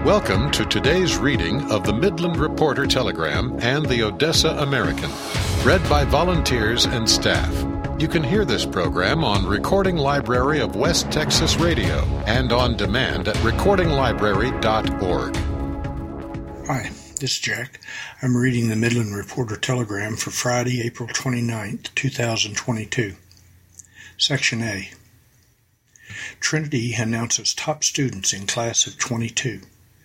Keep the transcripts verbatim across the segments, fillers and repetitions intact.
Welcome to today's reading of the Midland Reporter Telegram and the Odessa American, read by volunteers and staff. You can hear this program on Recording Library of West Texas Radio and on demand at recording library dot org. Hi, this is Jack. I'm reading the Midland Reporter Telegram for Friday, April twenty-ninth, twenty twenty-two. Section A. Trinity announces top students in class of twenty-two.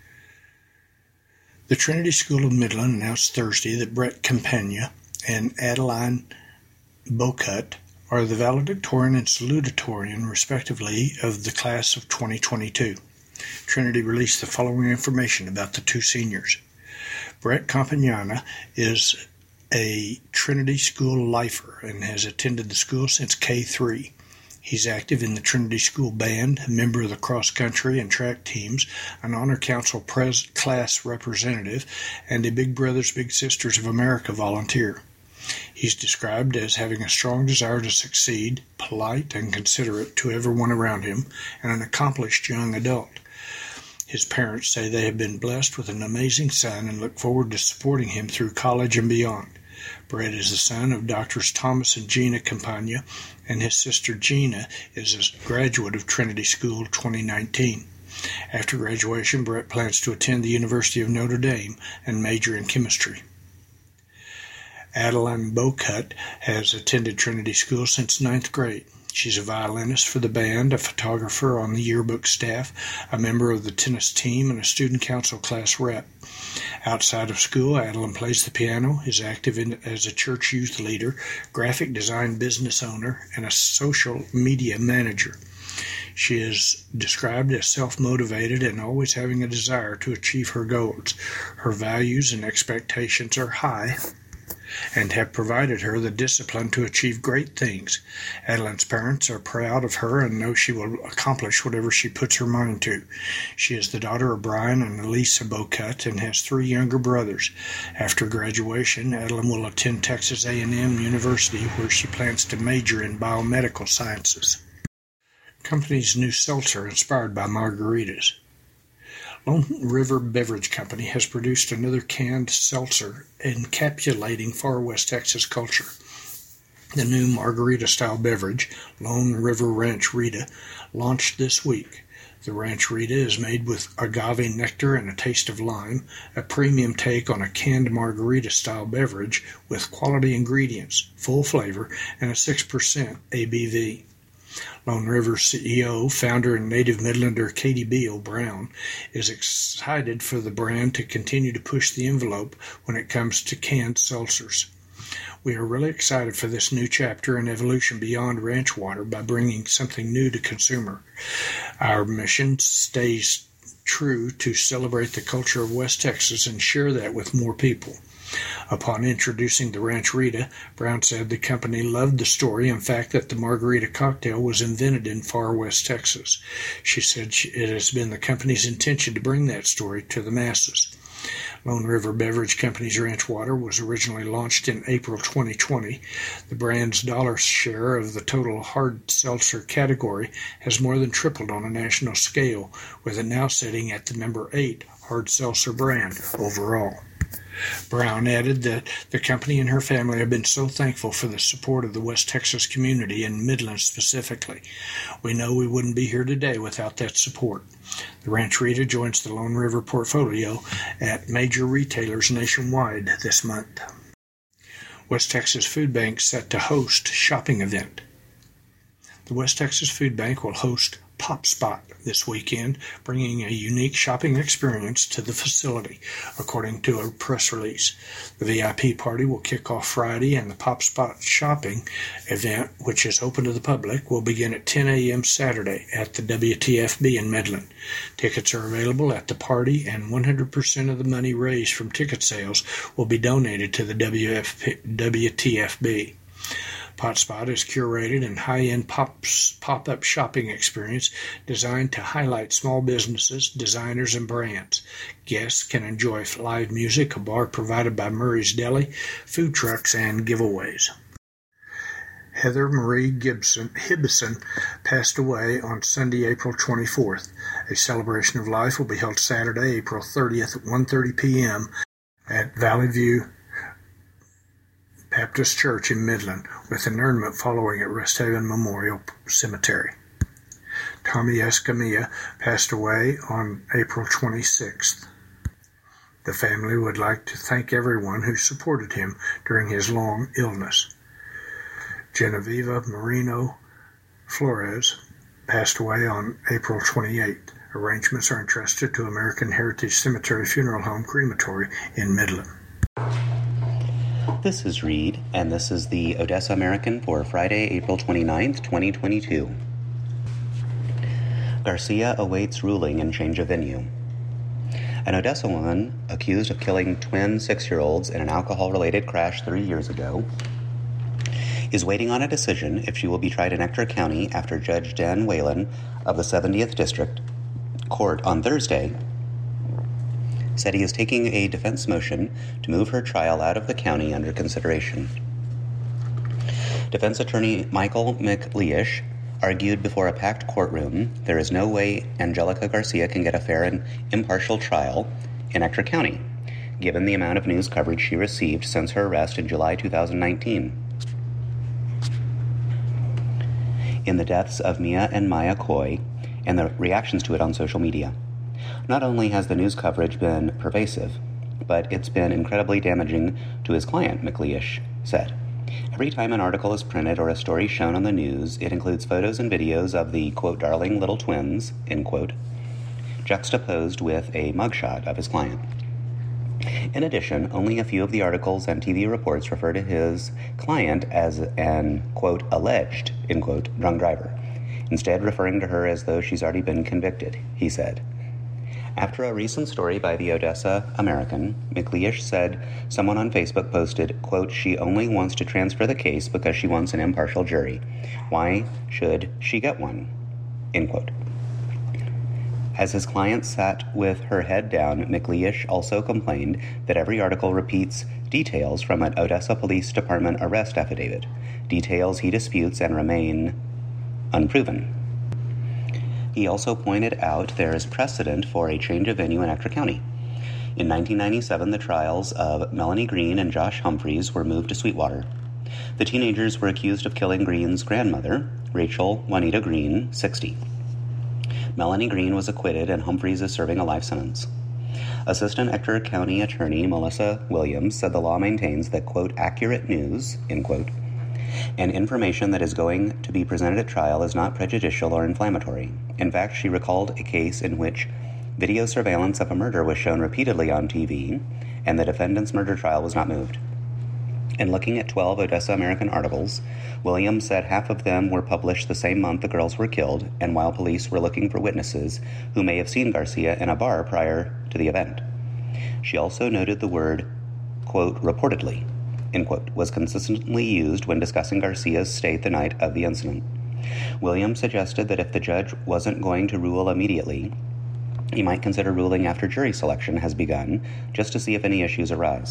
The Trinity School of Midland announced Thursday that Brett Campagna and Adeline Bocut are the valedictorian and salutatorian, respectively, of the class of twenty twenty-two. Trinity released the following information about the two seniors. Brett Campagna is a Trinity School lifer and has attended the school since K three. He's active in the Trinity School Band, a member of the cross-country and track teams, an Honor Council pres- class representative, and a Big Brothers Big Sisters of America volunteer. He's described as having a strong desire to succeed, polite and considerate to everyone around him, and an accomplished young adult. His parents say they have been blessed with an amazing son and look forward to supporting him through college and beyond. Brett is the son of Doctors Thomas and Gina Campagna, and his sister Gina is a graduate of Trinity School twenty nineteen. After graduation, Brett plans to attend the University of Notre Dame and major in chemistry. Adeline Bocut has attended Trinity School since ninth grade. She's a violinist for the band, a photographer on the yearbook staff, a member of the tennis team, and a student council class rep. Outside of school, Adeline plays the piano, is active in, as a church youth leader, graphic design business owner, and a social media manager. She is described as self-motivated and always having a desire to achieve her goals. Her values and expectations are high and have provided her the discipline to achieve great things. Adeline's parents are proud of her and know she will accomplish whatever she puts her mind to. She is the daughter of Brian and Elisa Bocut and has three younger brothers. After graduation, Adeline will attend Texas A and M University, where she plans to major in biomedical sciences. Company's new seltzer inspired by margaritas. Lone River Beverage Company has produced another canned seltzer encapsulating far west Texas culture. The new margarita-style beverage, Lone River Ranch Rita, launched this week. The Ranch Rita is made with agave nectar and a taste of lime, a premium take on a canned margarita-style beverage with quality ingredients, full flavor, and a six percent A B V. Lone River C E O, founder, and native Midlander Katie Beal Brown is excited for the brand to continue to push the envelope when it comes to canned seltzers. We are really excited for this new chapter in evolution beyond ranch water by bringing something new to consumer. Our mission stays true to celebrate the culture of West Texas and share that with more people. Upon introducing the Ranch Rita, Brown said the company loved the story and fact that the margarita cocktail was invented in far west Texas. She said it has been the company's intention to bring that story to the masses. Lone River Beverage Company's Ranch Water was originally launched in April twenty twenty. The brand's dollar share of the total hard seltzer category has more than tripled on a national scale, with it now sitting at the number eight hard seltzer brand overall. Brown added that the company and her family have been so thankful for the support of the West Texas community and Midland specifically. We know we wouldn't be here today without that support. The Ranch Rita joins the Lone River portfolio at major retailers nationwide this month. West Texas Food Bank set to host shopping event. The West Texas Food Bank will host Pop Spot this weekend, bringing a unique shopping experience to the facility, according to a press release. The V I P party will kick off Friday, and the Pop Spot shopping event, which is open to the public, will begin at ten a.m. Saturday at the W T F B in Midland. Tickets are available at the party, and one hundred percent of the money raised from ticket sales will be donated to the W T F B. PopSpot is curated and high-end pops, pop-up shopping experience designed to highlight small businesses, designers, and brands. Guests can enjoy live music, a bar provided by Murray's Deli, food trucks, and giveaways. Heather Marie Gibson Hibson passed away on Sunday, April twenty-fourth. A celebration of life will be held Saturday, April thirtieth at one thirty p.m. at Valley View Baptist Church in Midland, with interment following at Rest Haven Memorial Cemetery. Tommy Escamilla passed away on April twenty-sixth. The family would like to thank everyone who supported him during his long illness. Genevieve Marino Flores passed away on April twenty-eighth. Arrangements are entrusted to American Heritage Cemetery Funeral Home Crematory in Midland. This is Reed, and this is the Odessa American for Friday, April twenty-ninth, twenty twenty-two. Garcia awaits ruling and change of venue. An Odessa woman accused of killing twin six-year-olds in an alcohol-related crash three years ago is waiting on a decision if she will be tried in Ector County after Judge Dan Whalen of the seventieth District Court on Thursday said he is taking a defense motion to move her trial out of the county under consideration. Defense attorney Michael McLeish argued before a packed courtroom there is no way Angelica Garcia can get a fair and impartial trial in Ector County, given the amount of news coverage she received since her arrest in July two thousand nineteen. In the deaths of Mia and Maya Coy and the reactions to it on social media. Not only has the news coverage been pervasive, but it's been incredibly damaging to his client, McLeish said. Every time an article is printed or a story shown on the news, it includes photos and videos of the, quote, darling little twins, end quote, juxtaposed with a mugshot of his client. In addition, only a few of the articles and T V reports refer to his client as an, quote, alleged, end quote, drunk driver, instead referring to her as though she's already been convicted, he said. After a recent story by the Odessa American, McLeish said someone on Facebook posted, quote, she only wants to transfer the case because she wants an impartial jury. Why should she get one? End quote. As his client sat with her head down, McLeish also complained that every article repeats details from an Odessa Police Department arrest affidavit, details he disputes and remain unproven. He also pointed out there is precedent for a change of venue in Ector County. In nineteen ninety-seven, the trials of Melanie Green and Josh Humphreys were moved to Sweetwater. The teenagers were accused of killing Green's grandmother, Rachel Juanita Green, sixty. Melanie Green was acquitted and Humphreys is serving a life sentence. Assistant Ector County Attorney Melissa Williams said the law maintains that, quote, accurate news, end quote, and information that is going to be presented at trial is not prejudicial or inflammatory. In fact, she recalled a case in which video surveillance of a murder was shown repeatedly on T V, and the defendant's murder trial was not moved. In looking at twelve Odessa American articles, Williams said half of them were published the same month the girls were killed, and while police were looking for witnesses who may have seen Garcia in a bar prior to the event. She also noted the word, quote, reportedly, end quote, was consistently used when discussing Garcia's state the night of the incident. Williams suggested that if the judge wasn't going to rule immediately, he might consider ruling after jury selection has begun, just to see if any issues arise.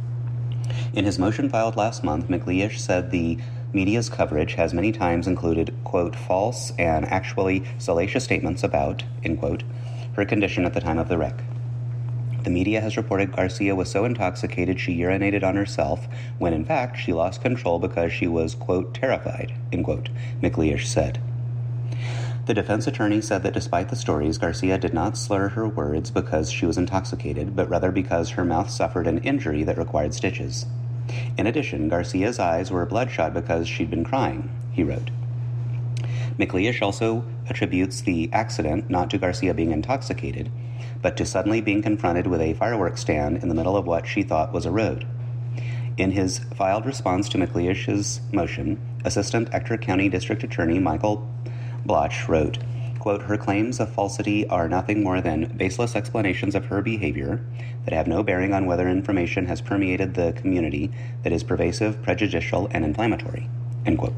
In his motion filed last month, McLeish said the media's coverage has many times included, quote, false and actually salacious statements about, end quote, her condition at the time of the wreck. The media has reported Garcia was so intoxicated she urinated on herself, when in fact she lost control because she was, quote, terrified, end quote, McLeish said. The defense attorney said that despite the stories, Garcia did not slur her words because she was intoxicated, but rather because her mouth suffered an injury that required stitches. In addition, Garcia's eyes were bloodshot because she'd been crying, he wrote. McLeish also attributes the accident not to Garcia being intoxicated, but to suddenly being confronted with a fireworks stand in the middle of what she thought was a road. In his filed response to McLeish's motion, Assistant Ector County District Attorney Michael Bloch wrote, quote, her claims of falsity are nothing more than baseless explanations of her behavior that have no bearing on whether information has permeated the community that is pervasive, prejudicial, and inflammatory, end quote.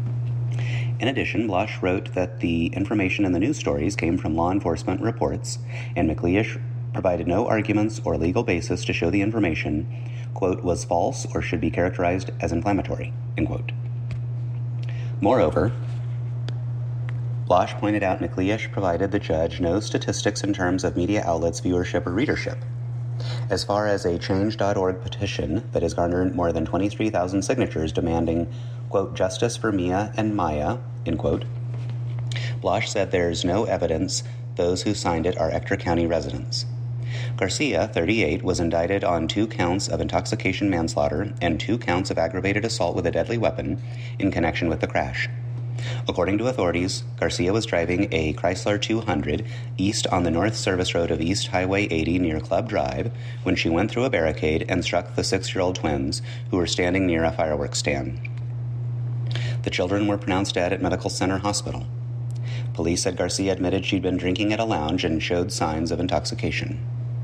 In addition, Bloch wrote that the information in the news stories came from law enforcement reports, and McLeish provided no arguments or legal basis to show the information, quote, was false or should be characterized as inflammatory, end quote. Moreover, Blosch pointed out McLeish provided the judge no statistics in terms of media outlets' viewership or readership. As far as a change dot org petition that has garnered more than twenty-three thousand signatures demanding, quote, justice for Mia and Maya, end quote, Blosch said there's no evidence those who signed it are Ector County residents. Garcia, thirty-eight, was indicted on two counts of intoxication manslaughter and two counts of aggravated assault with a deadly weapon in connection with the crash. According to authorities, Garcia was driving a Chrysler two hundred east on the North Service Road of East Highway eighty near Club Drive when she went through a barricade and struck the six-year-old twins who were standing near a fireworks stand. The children were pronounced dead at Medical Center Hospital. Police said Garcia admitted she'd been drinking at a lounge and showed signs of intoxication.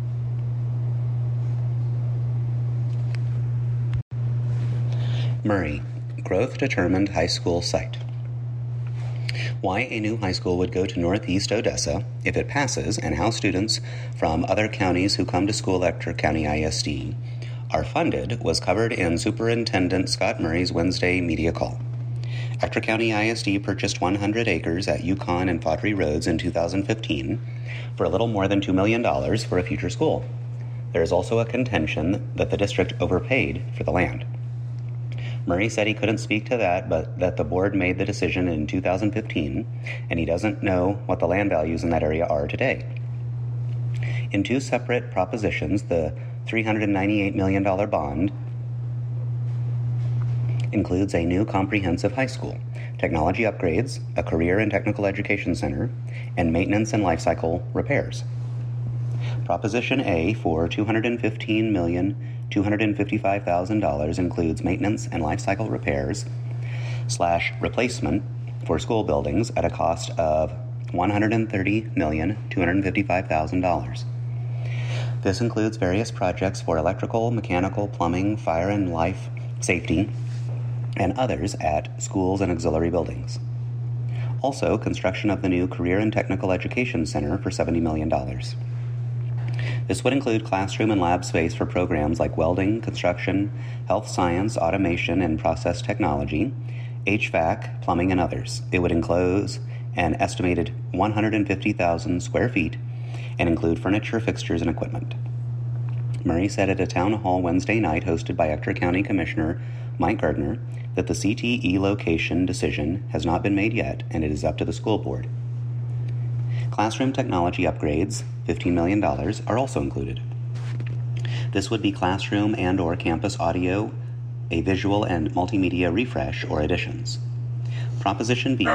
Murray, growth-determined high school site. Why a new high school would go to Northeast Odessa if it passes, and how students from other counties who come to school at Ector County I S D are funded was covered in Superintendent Scott Murray's Wednesday media call. Ector County I S D purchased one hundred acres at Yukon and Fawtry Roads in two thousand fifteen for a little more than two million dollars for a future school. There is also a contention that the district overpaid for the land. Murray said he couldn't speak to that, but that the board made the decision in two thousand fifteen, and he doesn't know what the land values in that area are today. In two separate propositions, the three hundred ninety-eight million dollars bond includes a new comprehensive high school, technology upgrades, a career and technical education center, and maintenance and life cycle repairs. Proposition A for two hundred fifteen million dollars two hundred fifty-five thousand dollars includes maintenance and life cycle repairs slash replacement for school buildings at a cost of one hundred thirty million dollars two hundred fifty-five thousand dollars. This includes various projects for electrical, mechanical, plumbing, fire and life safety, and others at schools and auxiliary buildings. Also, construction of the new Career and Technical Education Center for seventy million dollars. This would include classroom and lab space for programs like welding, construction, health science, automation, and process technology, H V A C, plumbing, and others. It would enclose an estimated one hundred fifty thousand square feet and include furniture, fixtures, and equipment. Murray said at a town hall Wednesday night hosted by Ector County Commissioner Mike Gardner that the C T E location decision has not been made yet, and it is up to the school board. Classroom technology upgrades, fifteen million dollars, are also included. This would be classroom and or campus audio, a visual and multimedia refresh or additions. Proposition B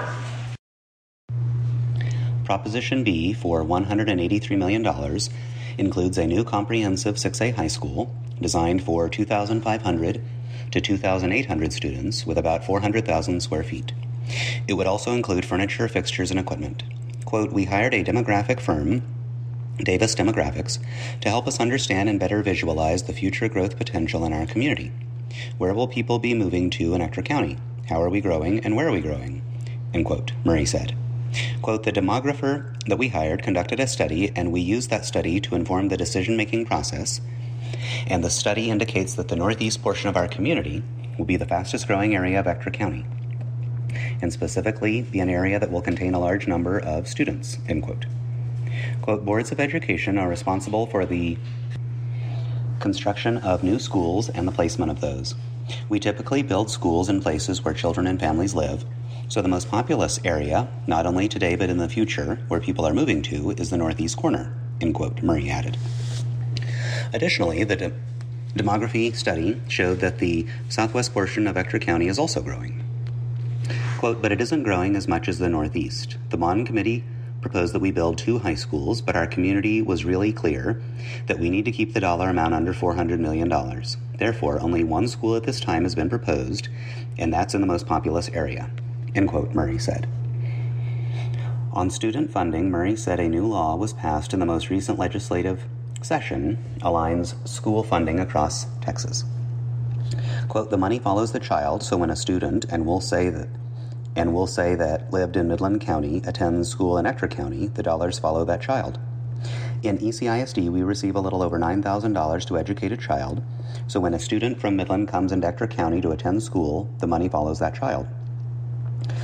Proposition B for one hundred eighty-three million dollars includes a new comprehensive six A high school designed for two thousand five hundred to two thousand eight hundred students with about four hundred thousand square feet. It would also include furniture, fixtures, and equipment. Quote, we hired a demographic firm, Davis Demographics, to help us understand and better visualize the future growth potential in our community. Where will people be moving to in Ector County? How are we growing and where are we growing? End quote, Murray said. Quote, the demographer that we hired conducted a study and we used that study to inform the decision-making process, and the study indicates that the northeast portion of our community will be the fastest growing area of Ector County, and specifically be an area that will contain a large number of students, end quote. Quote, boards of education are responsible for the construction of new schools and the placement of those. We typically build schools in places where children and families live, so the most populous area, not only today but in the future, where people are moving to, is the northeast corner, end quote, Murray added. Additionally, the de- demography study showed that the southwest portion of Ector County is also growing. Quote, but it isn't growing as much as the Northeast. The Bond Committee proposed that we build two high schools, but our community was really clear that we need to keep the dollar amount under four hundred million dollars. Therefore, only one school at this time has been proposed, and that's in the most populous area, end quote, Murray said. On student funding, Murray said a new law was passed in the most recent legislative session, aligns school funding across Texas. Quote, the money follows the child, so when a student, and we'll say that And we'll say that lived in Midland County, attends school in Ector County, the dollars follow that child. In E C I S D, we receive a little over nine thousand dollars to educate a child, so when a student from Midland comes into Ector County to attend school, the money follows that child.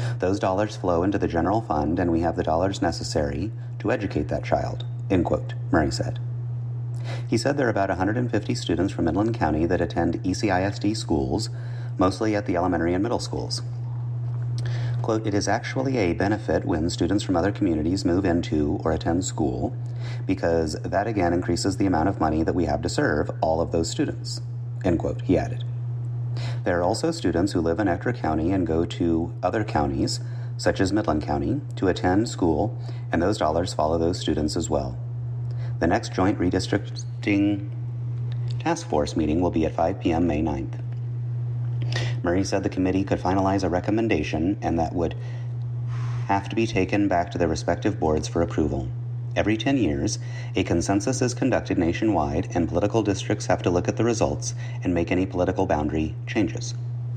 Those dollars flow into the general fund, and we have the dollars necessary to educate that child, end quote, Murray said. He said there are about one hundred fifty students from Midland County that attend E C I S D schools, mostly at the elementary and middle schools. Quote, it is actually a benefit when students from other communities move into or attend school, because that again increases the amount of money that we have to serve all of those students, end quote, he added. There are also students who live in Ector County and go to other counties, such as Midland County, to attend school, and those dollars follow those students as well. The next joint redistricting task force meeting will be at five p.m. May ninth. Murray said the committee could finalize a recommendation and that would have to be taken back to their respective boards for approval. Every ten years, a consensus is conducted nationwide, and political districts have to look at the results and make any political boundary changes.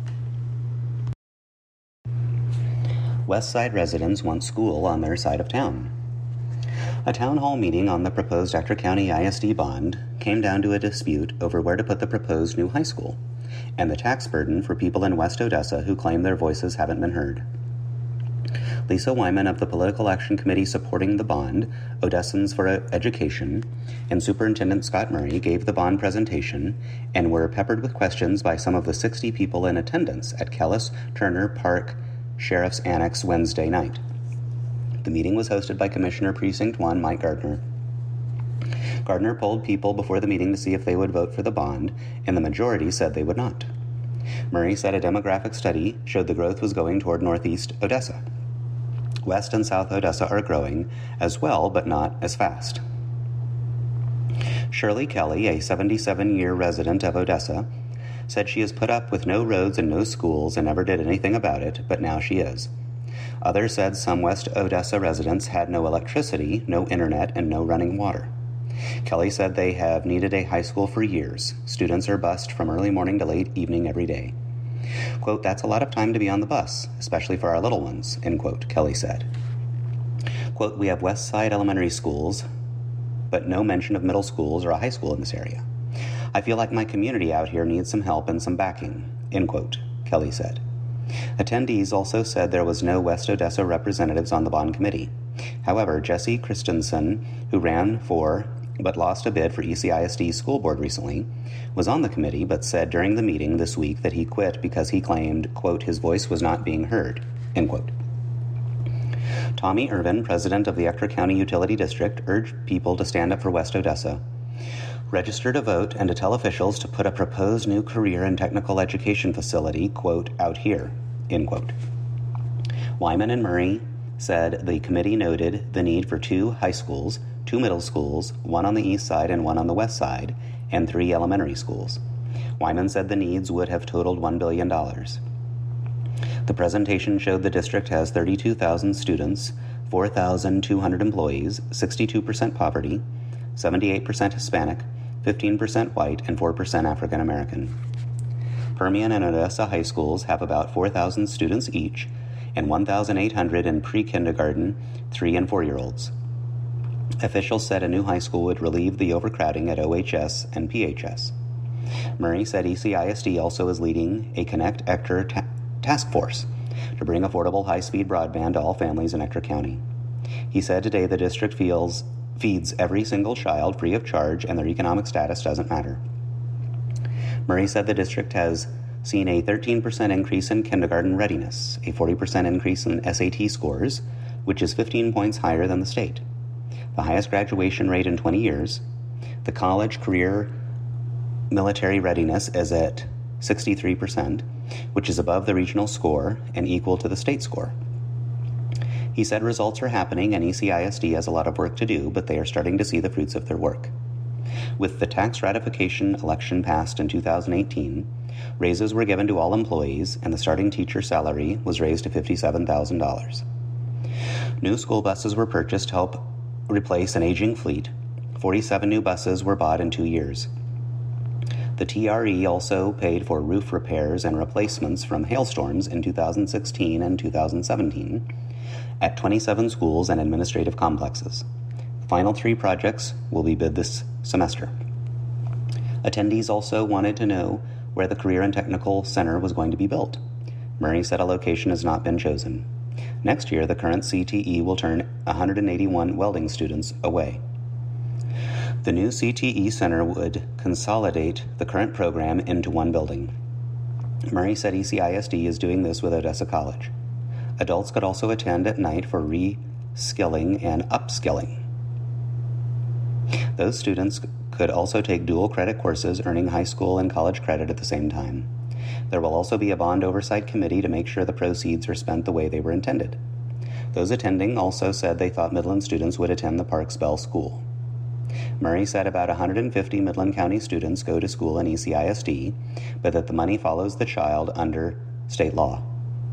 West Side residents want school on their side of town. A town hall meeting on the proposed Ector County I S D bond came down to a dispute over where to put the proposed new high school and the tax burden for people in West Odessa who claim their voices haven't been heard. Lisa Wyman of the Political Action Committee supporting the bond, Odessans for Education, and Superintendent Scott Murray gave the bond presentation and were peppered with questions by some of the sixty people in attendance at Kellis Turner Park Sheriff's Annex Wednesday night. The meeting was hosted by Commissioner Precinct one Mike Gardner. Gardner polled people before the meeting to see if they would vote for the bond, and the majority said they would not. Murray said a demographic study showed the growth was going toward Northeast Odessa. West and South Odessa are growing as well, but not as fast. Shirley Kelly, a seventy-seven-year resident of Odessa, said she has put up with no roads and no schools and never did anything about it, but now she is. Others said some West Odessa residents had no electricity, no internet, and no running water. Kelly said they have needed a high school for years. Students are bused from early morning to late evening every day. Quote, that's a lot of time to be on the bus, especially for our little ones, end quote, Kelly said. Quote, we have West Side elementary schools, but no mention of middle schools or a high school in this area. I feel like my community out here needs some help and some backing, end quote, Kelly said. Attendees also said there was no West Odessa representatives on the bond committee. However, Jesse Christensen, who ran for but lost a bid for E C I S D school board recently, was on the committee but said during the meeting this week that he quit because he claimed, quote, his voice was not being heard, end quote. Tommy Irvin, president of the Ector County Utility District, urged people to stand up for West Odessa, register to vote, and to tell officials to put a proposed new career and technical education facility, quote, out here, end quote. Wyman and Murray said the committee noted the need for two high schools, two middle schools, one on the east side and one on the west side, and three elementary schools. Wyman said the needs would have totaled one billion dollars. The presentation showed the district has thirty-two thousand students, four thousand two hundred employees, sixty-two percent poverty, seventy-eight percent Hispanic, fifteen percent white, and four percent African American. Permian and Odessa high schools have about four thousand students each, and one thousand eight hundred in pre-kindergarten, three- and four-year-olds. Officials said a new high school would relieve the overcrowding at O H S and P H S. Murray said E C I S D also is leading a Connect Ector ta- task force to bring affordable high-speed broadband to all families in Ector County. He said today the district feels, feeds every single child free of charge and their economic status doesn't matter. Murray said the district has seen a thirteen percent increase in kindergarten readiness, a forty percent increase in S A T scores, which is fifteen points higher than the state, the highest graduation rate in twenty years. The college career military readiness is at sixty-three percent, which is above the regional score and equal to the state score. He said results are happening and E C I S D has a lot of work to do, but they are starting to see the fruits of their work. With the tax ratification election passed in two thousand eighteen, raises were given to all employees and the starting teacher salary was raised to fifty-seven thousand dollars. New school buses were purchased to help replace an aging fleet. forty-seven new buses were bought in two years. The T R E also paid for roof repairs and replacements from hailstorms in two thousand sixteen and two thousand seventeen at twenty-seven schools and administrative complexes. The final three projects will be bid this semester. Attendees also wanted to know where the Career and Technical Center was going to be built. Murray said a location has not been chosen. Next year, the current C T E will turn one hundred eighty-one welding students away. The new C T E Center would consolidate the current program into one building. Murray said E C I S D is doing this with Odessa College. Adults could also attend at night for re-skilling and upskilling. Those students could also take dual credit courses, earning high school and college credit at the same time. There will also be a bond oversight committee to make sure the proceeds are spent the way they were intended. Those attending also said they thought Midland students would attend the Parks Bell School. Murray said about one hundred fifty Midland County students go to school in E C I S D, but that the money follows the child under state law.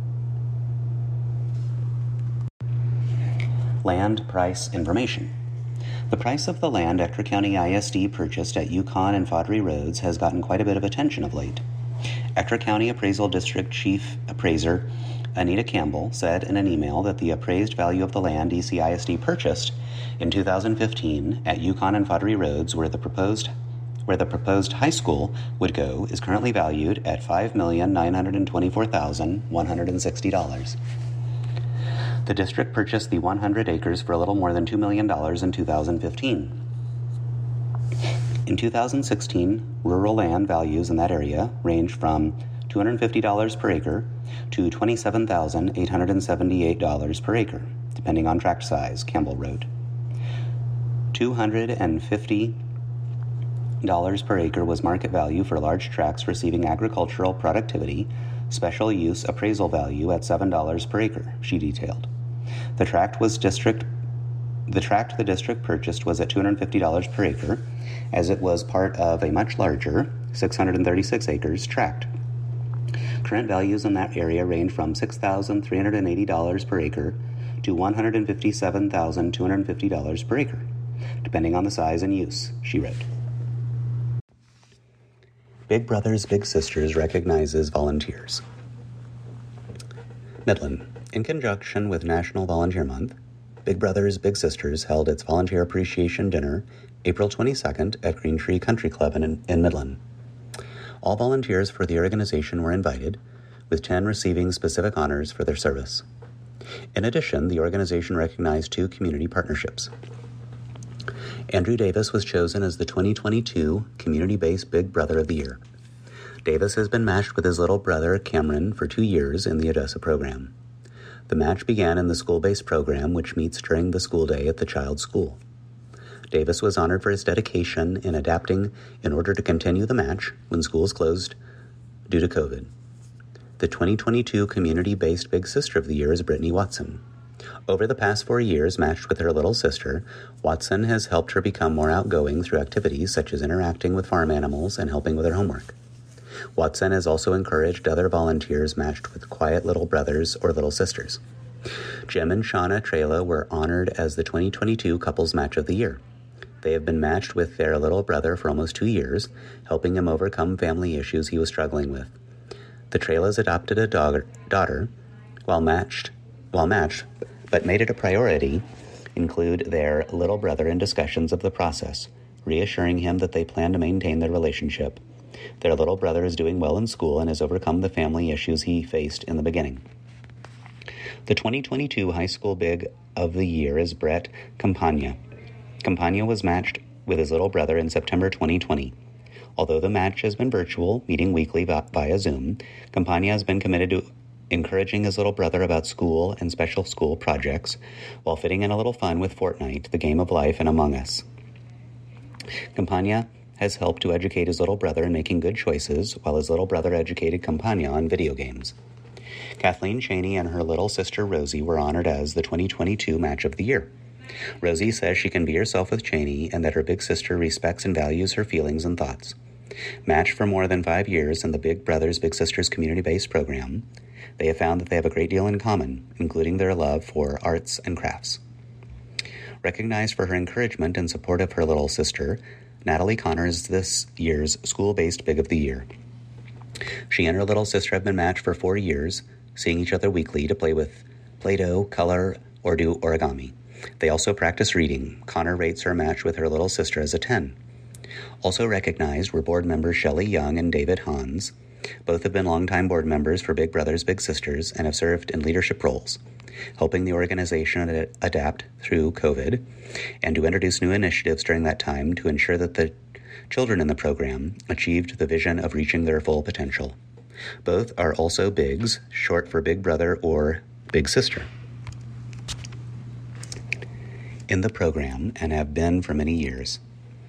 Land price information. The price of the land Ector County I S D purchased at Yukon and Fodry Roads has gotten quite a bit of attention of late. Ector County Appraisal District Chief Appraiser Anita Campbell said in an email that the appraised value of the land E C I S D purchased in two thousand fifteen at Yukon and Fodry Roads, where the proposed where the proposed high school would go, is currently valued at five million nine hundred twenty-four thousand one hundred sixty dollars. The district purchased the one hundred acres for a little more than two million dollars in two thousand fifteen. In two thousand sixteen, rural land values in that area ranged from two hundred fifty dollars per acre to twenty-seven thousand eight hundred seventy-eight dollars per acre, depending on tract size, Campbell wrote. two hundred fifty dollars per acre was market value for large tracts receiving agricultural productivity, special use appraisal value at seven dollars per acre, she detailed. The tract was district the tract the district purchased was at two hundred fifty dollars per acre, as it was part of a much larger six hundred thirty-six acres tract. Current values in that area range from six thousand three hundred eighty dollars per acre to one hundred fifty-seven thousand two hundred fifty dollars per acre, depending on the size and use, she wrote. Big Brothers Big Sisters recognizes volunteers. Midland. In conjunction with National Volunteer Month, Big Brothers Big Sisters held its Volunteer Appreciation Dinner April twenty-second at Green Tree Country Club in, in Midland. All volunteers for the organization were invited, with ten receiving specific honors for their service. In addition, the organization recognized two community partnerships. Andrew Davis was chosen as the twenty twenty-two Community-Based Big Brother of the Year. Davis has been matched with his little brother, Cameron, for two years in the Odessa program. The match began in the school-based program, which meets during the school day at the child's school. Davis was honored for his dedication in adapting in order to continue the match when schools closed due to COVID. The twenty twenty-two Community-Based Big Sister of the Year is Brittany Watson. Over the past four years, matched with her little sister, Watson has helped her become more outgoing through activities such as interacting with farm animals and helping with her homework. Watson has also encouraged other volunteers matched with quiet little brothers or little sisters. Jim and Shauna Trela were honored as the twenty twenty-two Couples Match of the Year. They have been matched with their little brother for almost two years, helping him overcome family issues he was struggling with. The Trelas adopted a dog- daughter while matched, while matched, but made it a priority include their little brother in discussions of the process, reassuring him that they plan to maintain their relationship. Their little brother is doing well in school and has overcome the family issues he faced in the beginning. The twenty twenty-two High School Big of the Year is Brett Campagna. Campagna was matched with his little brother in September twenty twenty. Although the match has been virtual, meeting weekly via Zoom, Campagna has been committed to encouraging his little brother about school and special school projects, while fitting in a little fun with Fortnite, the game of life, and Among Us. Campagna has helped to educate his little brother in making good choices, while his little brother educated Campagna on video games. Kathleen Cheney and her little sister Rosie were honored as the twenty twenty-two Match of the Year. Rosie says she can be herself with Cheney and that her big sister respects and values her feelings and thoughts. Matched for more than five years in the Big Brothers Big Sisters community-based program, they have found that they have a great deal in common, including their love for arts and crafts. Recognized for her encouragement and support of her little sister, Natalie Connor is this year's School-Based Big of the Year. She and her little sister have been matched for four years, seeing each other weekly to play with Play-Doh, color, or do origami. They also practice reading. Connor rates her match with her little sister as a ten. Also recognized were board members Shelley Young and David Hans. Both have been longtime board members for Big Brothers Big Sisters and have served in leadership roles. helping the organization ad- adapt through COVID, and to introduce new initiatives during that time to ensure that the children in the program achieved the vision of reaching their full potential. Both are also BIGs, short for Big Brother or Big Sister, in the program and have been for many years.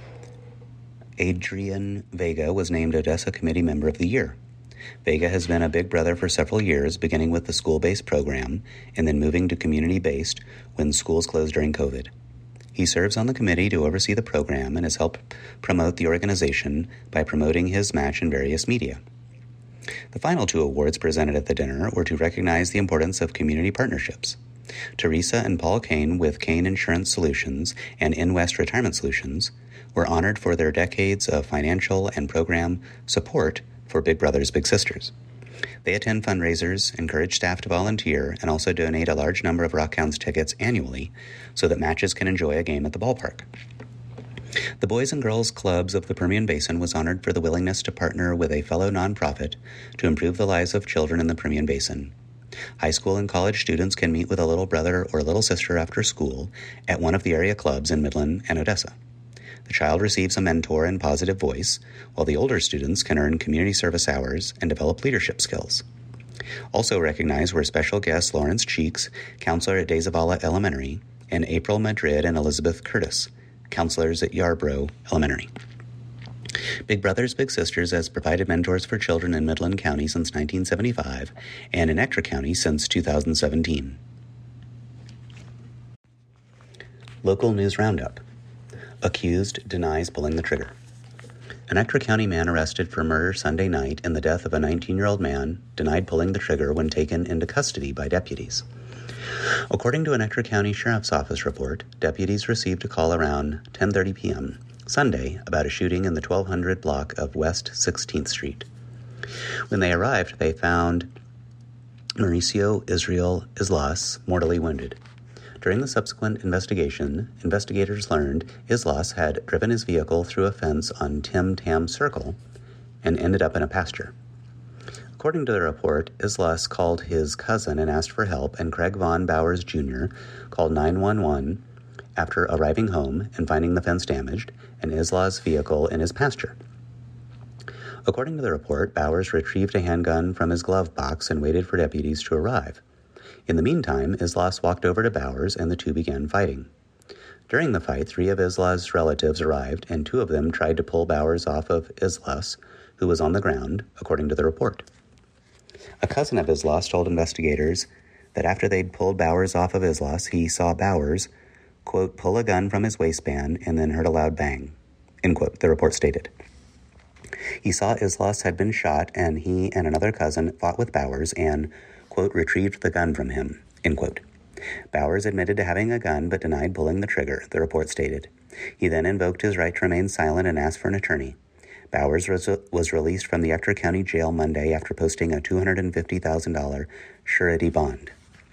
Adrian Vega was named Odessa Committee Member of the Year. Vega has been a Big Brother for several years, beginning with the school-based program and then moving to community-based when schools closed during COVID. He serves on the committee to oversee the program and has helped promote the organization by promoting his match in various media. The final two awards presented at the dinner were to recognize the importance of community partnerships. Teresa and Paul Kane with Kane Insurance Solutions and InWest Retirement Solutions were honored for their decades of financial and program support for Big Brothers Big Sisters. They attend fundraisers, encourage staff to volunteer, and also donate a large number of Rockhounds tickets annually so that matches can enjoy a game at the ballpark. The Boys and Girls Clubs of the Permian Basin was honored for the willingness to partner with a fellow nonprofit to improve the lives of children in the Permian Basin. High school and college students can meet with a little brother or little sister after school at one of the area clubs in Midland and Odessa. The child receives a mentor and positive voice, while the older students can earn community service hours and develop leadership skills. Also recognized were special guests Lawrence Cheeks, counselor at De Zavala Elementary, and April Madrid and Elizabeth Curtis, counselors at Yarborough Elementary. Big Brothers Big Sisters has provided mentors for children in Midland County since nineteen seventy-five and in Ector County since two thousand seventeen. Local News Roundup. Accused denies pulling the trigger. An Ector County man arrested for murder Sunday night in the death of a nineteen-year-old man denied pulling the trigger when taken into custody by deputies. According to an Ector County Sheriff's Office report, deputies received a call around ten thirty p.m. Sunday about a shooting in the twelve hundred block of West sixteenth Street. When they arrived, they found Mauricio Israel Islas mortally wounded. During the subsequent investigation, investigators learned Islas had driven his vehicle through a fence on Tim Tam Circle and ended up in a pasture. According to the report, Islas called his cousin and asked for help, and Craig Vaughn Bowers Junior called nine one one after arriving home and finding the fence damaged and Islas' vehicle in his pasture. According to the report, Bowers retrieved a handgun from his glove box and waited for deputies to arrive. In the meantime, Islas walked over to Bowers and the two began fighting. During the fight, three of Islas' relatives arrived and two of them tried to pull Bowers off of Islas, who was on the ground, according to the report. A cousin of Islas told investigators that after they'd pulled Bowers off of Islas, he saw Bowers, quote, pull a gun from his waistband and then heard a loud bang, end quote, the report stated. He saw Islas had been shot and he and another cousin fought with Bowers and, quote, retrieved the gun from him, end quote. Bowers admitted to having a gun but denied pulling the trigger, the report stated. He then invoked his right to remain silent and asked for an attorney. Bowers was, was released from the Ector County Jail Monday after posting a two hundred fifty thousand dollars surety bond.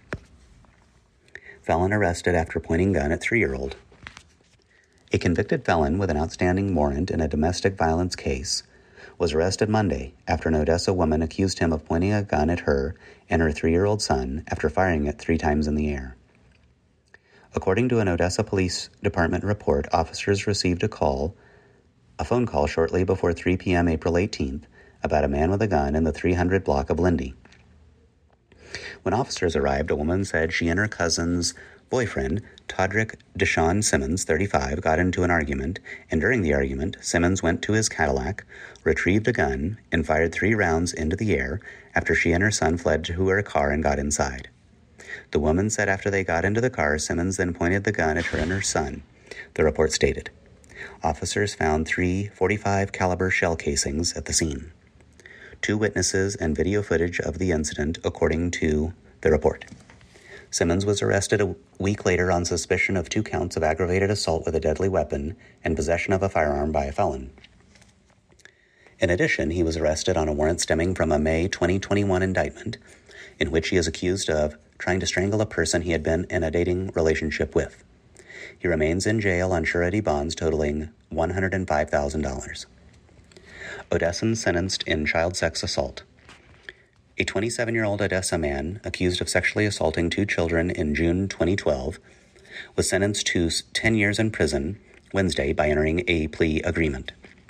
Felon arrested after pointing gun at three-year-old. A convicted felon with an outstanding warrant in a domestic violence case was arrested Monday after an Odessa woman accused him of pointing a gun at her and her three-year-old son after firing it three times in the air. According to an Odessa Police Department report, officers received a call, a phone call shortly before three p.m. April eighteenth about a man with a gun in the three hundred block of Lindy. When officers arrived, a woman said she and her cousin's boyfriend, Todrick Deshawn Simmons, thirty-five, got into an argument, and during the argument, Simmons went to his Cadillac, retrieved a gun, and fired three rounds into the air after she and her son fled to her car and got inside. The woman said after they got into the car, Simmons then pointed the gun at her and her son, the report stated. Officers found three forty-five caliber shell casings at the scene. Two witnesses and video footage of the incident, according to the report. Simmons was arrested a week later on suspicion of two counts of aggravated assault with a deadly weapon and possession of a firearm by a felon. In addition, he was arrested on a warrant stemming from a May twenty twenty-one indictment in which he is accused of trying to strangle a person he had been in a dating relationship with. He remains in jail on surety bonds totaling one hundred five thousand dollars. Odessans sentenced in child sex assault. A twenty-seven-year-old Odessa man accused of sexually assaulting two children in June twenty twelve was sentenced to ten years in prison Wednesday by entering a plea agreement.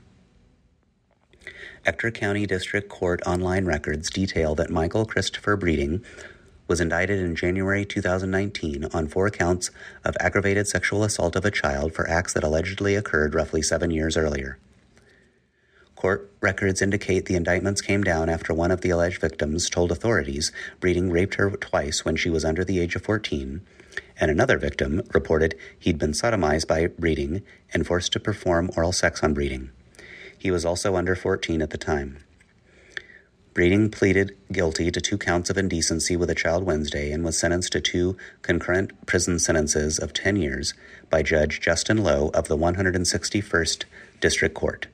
Ector County District Court online records detail that Michael Christopher Breeding was indicted in January two thousand nineteen on four counts of aggravated sexual assault of a child for acts that allegedly occurred roughly seven years earlier. Court records indicate the indictments came down after one of the alleged victims told authorities Breeding raped her twice when she was under the age of fourteen, and another victim reported he'd been sodomized by Breeding and forced to perform oral sex on Breeding. He was also under fourteen at the time. Breeding pleaded guilty to two counts of indecency with a child Wednesday and was sentenced to two concurrent prison sentences of ten years by Judge Justin Lowe of the one hundred sixty-first District Court.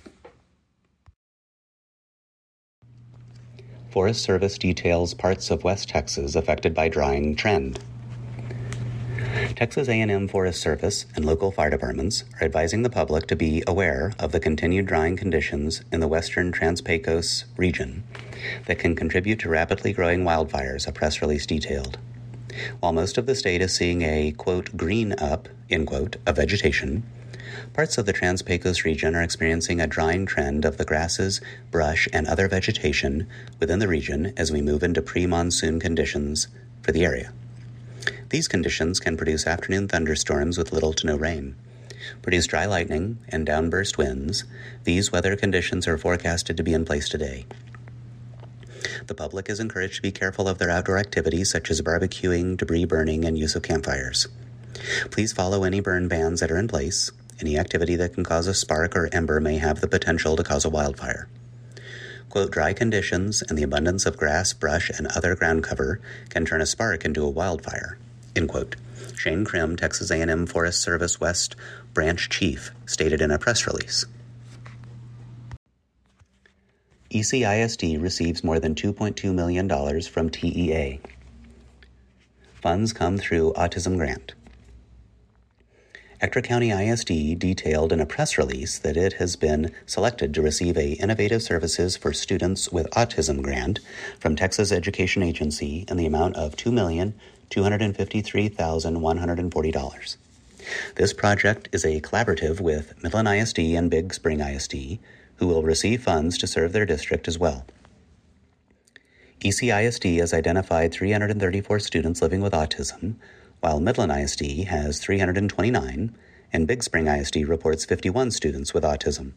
Forest Service details parts of West Texas affected by drying trend. Texas A and M Forest Service and local fire departments are advising the public to be aware of the continued drying conditions in the western Trans-Pecos region that can contribute to rapidly growing wildfires, a press release detailed. While most of the state is seeing a, quote, green up, end quote, of vegetation, parts of the Trans-Pecos region are experiencing a drying trend of the grasses, brush, and other vegetation within the region as we move into pre-monsoon conditions for the area. These conditions can produce afternoon thunderstorms with little to no rain, produce dry lightning and downburst winds. These weather conditions are forecasted to be in place today. The public is encouraged to be careful of their outdoor activities such as barbecuing, debris burning, and use of campfires. Please follow any burn bans that are in place. Any activity that can cause a spark or ember may have the potential to cause a wildfire. Quote, dry conditions and the abundance of grass, brush, and other ground cover can turn a spark into a wildfire, end quote. Shane Krim, Texas A and M Forest Service West Branch Chief, stated in a press release. E C I S D receives more than two point two million dollars from T E A. Funds come through Autism Grant. Ector County I S D detailed in a press release that it has been selected to receive a Innovative Services for Students with Autism grant from Texas Education Agency in the amount of two million two hundred fifty-three thousand one hundred forty dollars. This project is a collaborative with Midland I S D and Big Spring I S D, who will receive funds to serve their district as well. E C I S D has identified three hundred thirty-four students living with autism, while Midland I S D has three hundred twenty-nine, and Big Spring I S D reports fifty-one students with autism.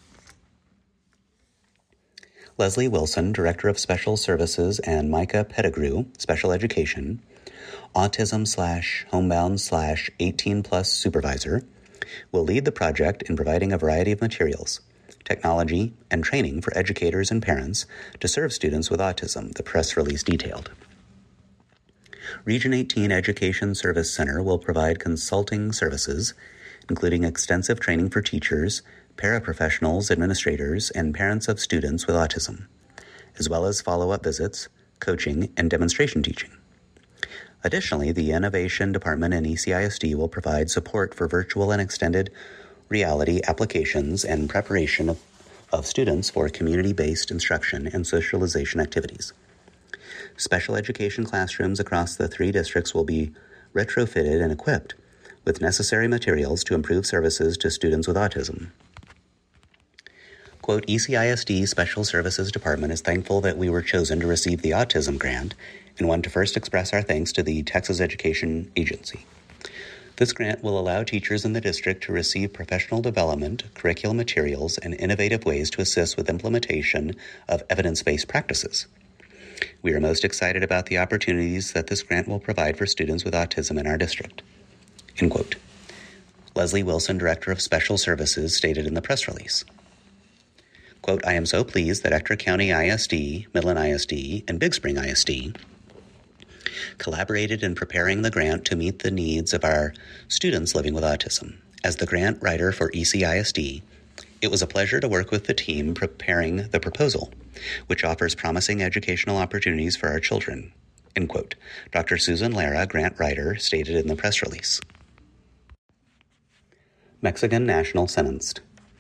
Leslie Wilson, Director of Special Services, and Micah Pettigrew, Special Education, Autism slash Homebound slash eighteen plus Supervisor, will lead the project in providing a variety of materials, technology, and training for educators and parents to serve students with autism, the press release detailed. Region eighteen Education Service Center will provide consulting services, including extensive training for teachers, paraprofessionals, administrators, and parents of students with autism, as well as follow-up visits, coaching, and demonstration teaching. Additionally, the Innovation Department in E C I S D will provide support for virtual and extended reality applications and preparation of, of students for community-based instruction and socialization activities. Special education classrooms across the three districts will be retrofitted and equipped with necessary materials to improve services to students with autism. Quote, E C I S D Special Services Department is thankful that we were chosen to receive the Autism Grant and want to first express our thanks to the Texas Education Agency. This grant will allow teachers in the district to receive professional development, curriculum materials, and innovative ways to assist with implementation of evidence-based practices. We are most excited about the opportunities that this grant will provide for students with autism in our district. End quote. Leslie Wilson, Director of Special Services, stated in the press release. Quote, I am so pleased that Ector County I S D, Midland I S D, and Big Spring I S D collaborated in preparing the grant to meet the needs of our students living with autism. As the grant writer for E C I S D, it was a pleasure to work with the team preparing the proposal, which offers promising educational opportunities for our children, end quote. Doctor Susan Lara, grant writer, stated in the press release. Mexican national sentenced.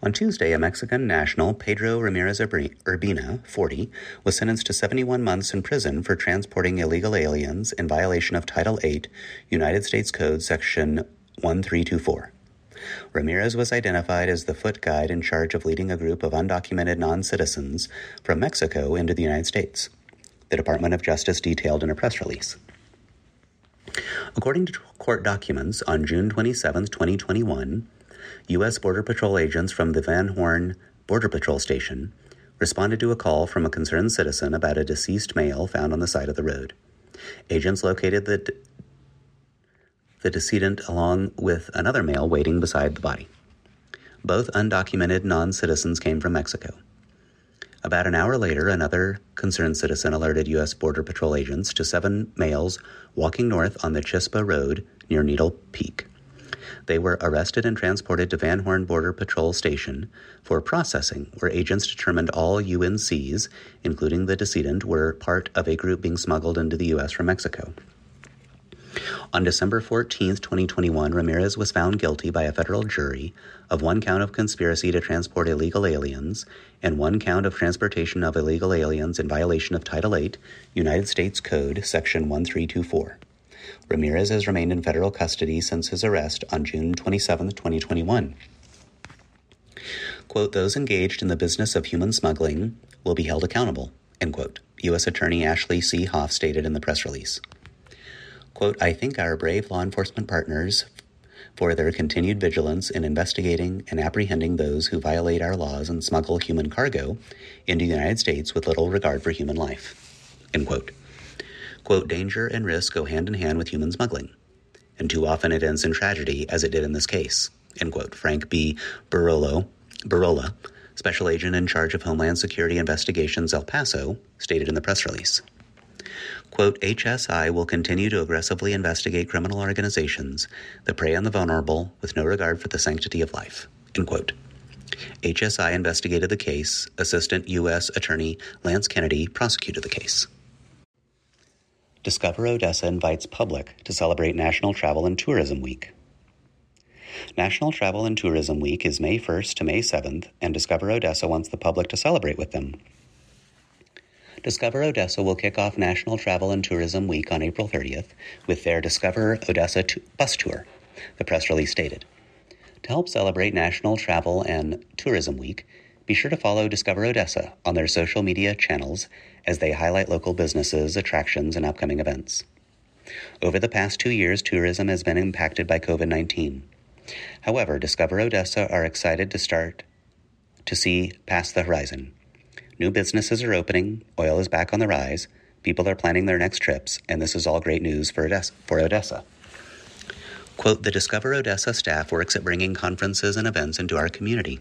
On Tuesday, a Mexican national, Pedro Ramirez Urbina, forty, was sentenced to seventy-one months in prison for transporting illegal aliens in violation of Title eight, United States Code, Section one three two four. Ramirez was identified as the foot guide in charge of leading a group of undocumented non-citizens from Mexico into the United States, the Department of Justice detailed in a press release. According to court documents, on June twenty-seventh, twenty twenty-one, U S Border Patrol agents from the Van Horn Border Patrol Station responded to a call from a concerned citizen about a deceased male found on the side of the road. Agents located the, de- the decedent along with another male waiting beside the body. Both undocumented non-citizens came from Mexico. About an hour later, another concerned citizen alerted U S Border Patrol agents to seven males walking north on the Chispa Road near Needle Peak. They were arrested and transported to Van Horn Border Patrol Station for processing, where agents determined all U N Cs, including the decedent, were part of a group being smuggled into the U S from Mexico. On December fourteenth, twenty twenty-one, Ramirez was found guilty by a federal jury of one count of conspiracy to transport illegal aliens and one count of transportation of illegal aliens in violation of Title eight, United States Code, Section one three two four. Ramirez has remained in federal custody since his arrest on June twenty-seventh, twenty twenty-one. Quote, those engaged in the business of human smuggling will be held accountable, end quote, U S Attorney Ashley C. Hoff stated in the press release. Quote, I thank our brave law enforcement partners for their continued vigilance in investigating and apprehending those who violate our laws and smuggle human cargo into the United States with little regard for human life, end quote. Quote, danger and risk go hand in hand with human smuggling, and too often it ends in tragedy, as it did in this case, end quote. Frank B. Barolo, Barola, Special Agent in charge of Homeland Security Investigations El Paso, stated in the press release. Quote, H S I will continue to aggressively investigate criminal organizations that prey on the vulnerable with no regard for the sanctity of life, end quote. H S I investigated the case. Assistant U S Attorney Lance Kennedy prosecuted the case. Discover Odessa invites public to celebrate National Travel and Tourism Week. National Travel and Tourism Week is May first to May seventh, and Discover Odessa wants the public to celebrate with them. Discover Odessa will kick off National Travel and Tourism Week on April thirtieth with their Discover Odessa t- bus tour, the press release stated. To help celebrate National Travel and Tourism Week, be sure to follow Discover Odessa on their social media channels as they highlight local businesses, attractions, and upcoming events. Over the past two years, tourism has been impacted by covid nineteen. However, Discover Odessa are excited to start to see past the horizon. New businesses are opening, oil is back on the rise, people are planning their next trips, and this is all great news for Odessa. For Odessa. Quote, the Discover Odessa staff works at bringing conferences and events into our community.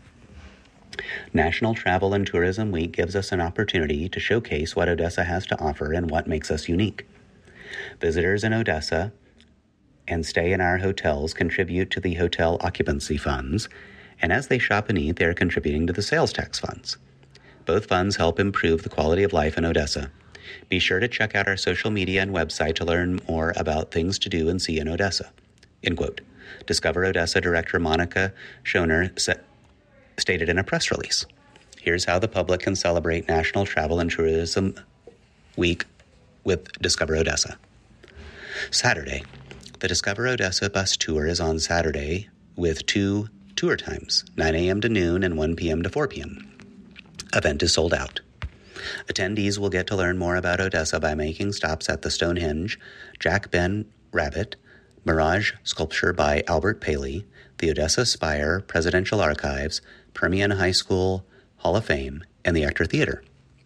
National Travel and Tourism Week gives us an opportunity to showcase what Odessa has to offer and what makes us unique. Visitors in Odessa and stay in our hotels contribute to the hotel occupancy funds, and as they shop and eat, they are contributing to the sales tax funds. Both funds help improve the quality of life in Odessa. Be sure to check out our social media and website to learn more about things to do and see in Odessa, end quote. Discover Odessa Director Monica Schoner set stated in a press release. Here's how the public can celebrate National Travel and Tourism Week with Discover Odessa. Saturday. The Discover Odessa bus tour is on Saturday with two tour times, nine a.m. to noon and one p.m. to four p.m. Event is sold out. Attendees will get to learn more about Odessa by making stops at the Stonehenge, Jack Ben Rabbit, Mirage Sculpture by Albert Paley, the Odessa Spire, Presidential Archives, Permian High School Hall of Fame, and the Actor Theater.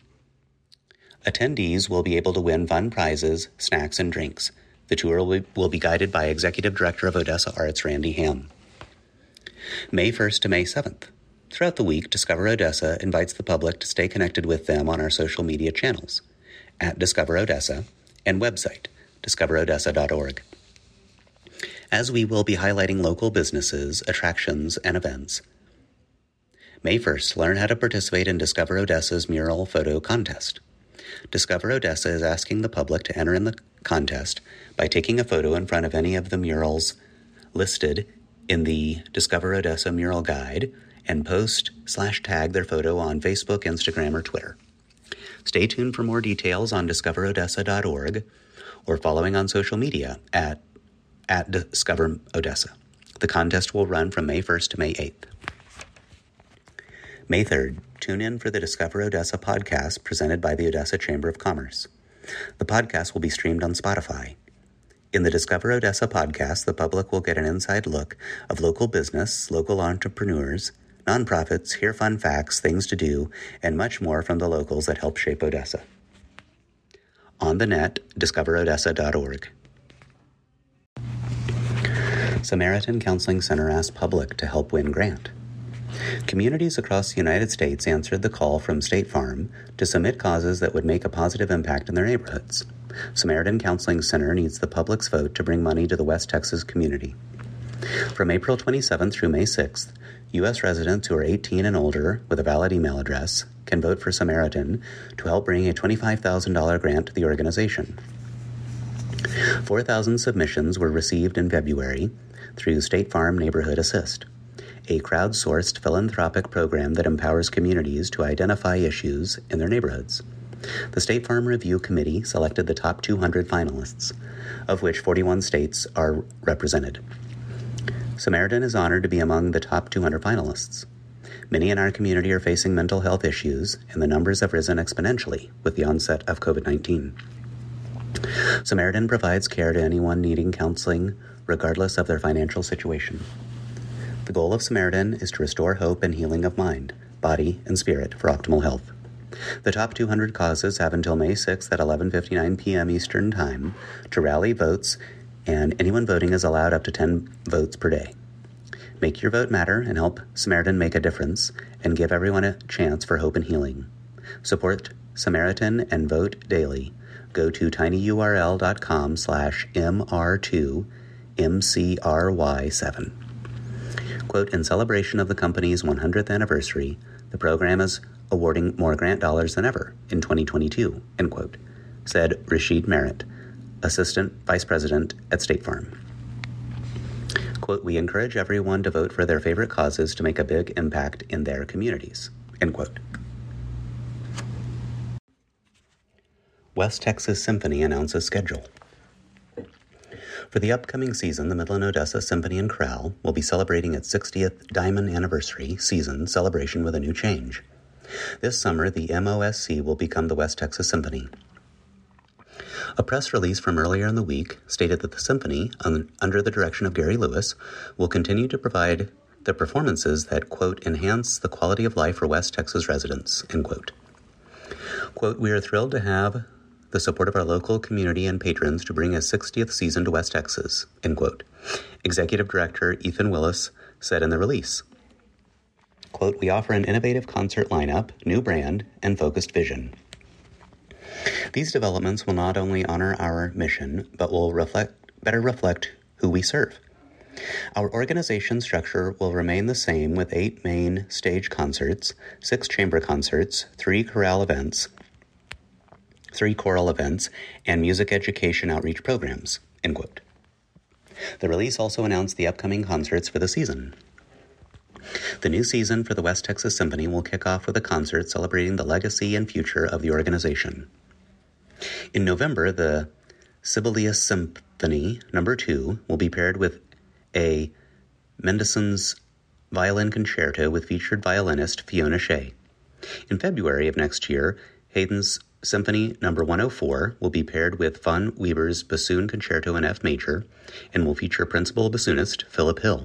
Attendees will be able to win fun prizes, snacks, and drinks. The tour will be, will be guided by Executive Director of Odessa Arts, Randy Ham. May first to May seventh. Throughout the week, Discover Odessa invites the public to stay connected with them on our social media channels, at Discover Odessa, and website, discover odessa dot org. As we will be highlighting local businesses, attractions, and events. May first, learn how to participate in Discover Odessa's mural photo contest. Discover Odessa is asking the public to enter in the contest by taking a photo in front of any of the murals listed in the Discover Odessa Mural Guide and post slash tag their photo on Facebook, Instagram, or Twitter. Stay tuned for more details on discover odessa dot org or following on social media at, at Discover Odessa. The contest will run from May first to May eighth. May third, tune in for the Discover Odessa podcast presented by the Odessa Chamber of Commerce. The podcast will be streamed on Spotify. In the Discover Odessa podcast, the public will get an inside look of local business, local entrepreneurs, nonprofits, hear fun facts, things to do, and much more from the locals that help shape Odessa. On the net, discover odessa dot org. Samaritan Counseling Center asked public to help win grant. Communities across the United States answered the call from State Farm to submit causes that would make a positive impact in their neighborhoods. Samaritan Counseling Center needs the public's vote to bring money to the West Texas community. From April twenty-seventh through May sixth, U S residents who are eighteen and older with a valid email address can vote for Samaritan to help bring a twenty-five thousand dollars grant to the organization. four thousand submissions were received in February through State Farm Neighborhood Assist, a crowdsourced philanthropic program that empowers communities to identify issues in their neighborhoods. The State Farm Review Committee selected the top two hundred finalists, of which forty-one states are represented. Samaritan is honored to be among the top two hundred finalists. Many in our community are facing mental health issues, and the numbers have risen exponentially with the onset of covid nineteen. Samaritan provides care to anyone needing counseling, regardless of their financial situation. The goal of Samaritan is to restore hope and healing of mind, body, and spirit for optimal health. The top two hundred causes have until May sixth at eleven fifty-nine p.m. Eastern Time to rally votes, and anyone voting is allowed up to ten votes per day. Make your vote matter and help Samaritan make a difference, and give everyone a chance for hope and healing. Support Samaritan and vote daily. Go to tinyurl.com slash mr2 mcry7. Quote, in celebration of the company's one hundredth anniversary, the program is awarding more grant dollars than ever in twenty twenty-two, end quote, said Rashid Merritt, Assistant Vice President at State Farm. Quote, we encourage everyone to vote for their favorite causes to make a big impact in their communities, end quote. West Texas Symphony announces schedule. For the upcoming season, the Midland Odessa Symphony and Chorale will be celebrating its sixtieth Diamond Anniversary season celebration with a new change. This summer, the M O S C will become the West Texas Symphony. A press release from earlier in the week stated that the Symphony, un- under the direction of Gary Lewis, will continue to provide the performances that, quote, enhance the quality of life for West Texas residents, end quote. Quote, we are thrilled to have the support of our local community and patrons to bring a sixtieth season to West Texas, end quote. Executive Director Ethan Willis said in the release, quote, we offer an innovative concert lineup, new brand, and focused vision. These developments will not only honor our mission, but will reflect better reflect who we serve. Our organization structure will remain the same with eight main stage concerts, six chamber concerts, three chorale events, three choral events, and music education outreach programs, end quote. The release also announced the upcoming concerts for the season. The new season for the West Texas Symphony will kick off with a concert celebrating the legacy and future of the organization. In November, the Sibelius Symphony Number two will be paired with a Mendelssohn's Violin Concerto with featured violinist Fiona Shea. In February of next year, Haydn's Symphony Number one oh four will be paired with Von Weber's Bassoon Concerto in F major and will feature principal bassoonist Philip Hill.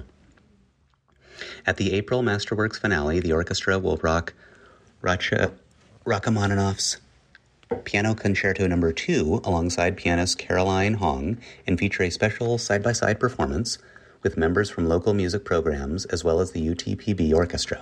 At the April Masterworks finale, the orchestra will rock Racha, Rachmaninoff's Piano Concerto Number two alongside pianist Caroline Hong and feature a special side-by-side performance with members from local music programs as well as the U T P B Orchestra.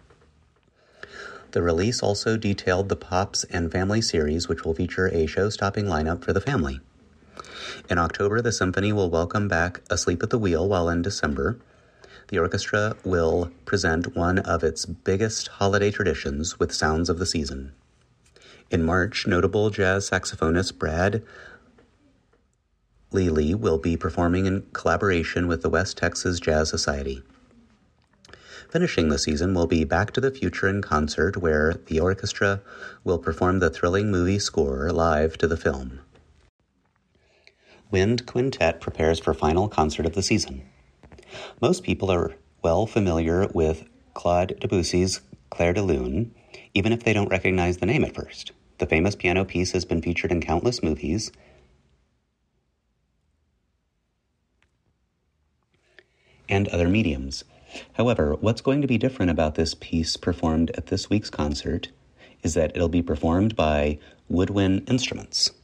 The release also detailed the Pops and Family series, which will feature a show-stopping lineup for the family. In October, the symphony will welcome back Asleep at the Wheel, while in December, the orchestra will present one of its biggest holiday traditions with Sounds of the Season. In March, notable jazz saxophonist Brad Lely will be performing in collaboration with the West Texas Jazz Society. Finishing the season will be Back to the Future in concert, where the orchestra will perform the thrilling movie score live to the film. Wind Quintet prepares for final concert of the season. Most people are well familiar with Claude Debussy's Clair de Lune, even if they don't recognize the name at first. The famous piano piece has been featured in countless movies and other mediums. However, what's going to be different about this piece performed at this week's concert is that it'll be performed by woodwind instruments.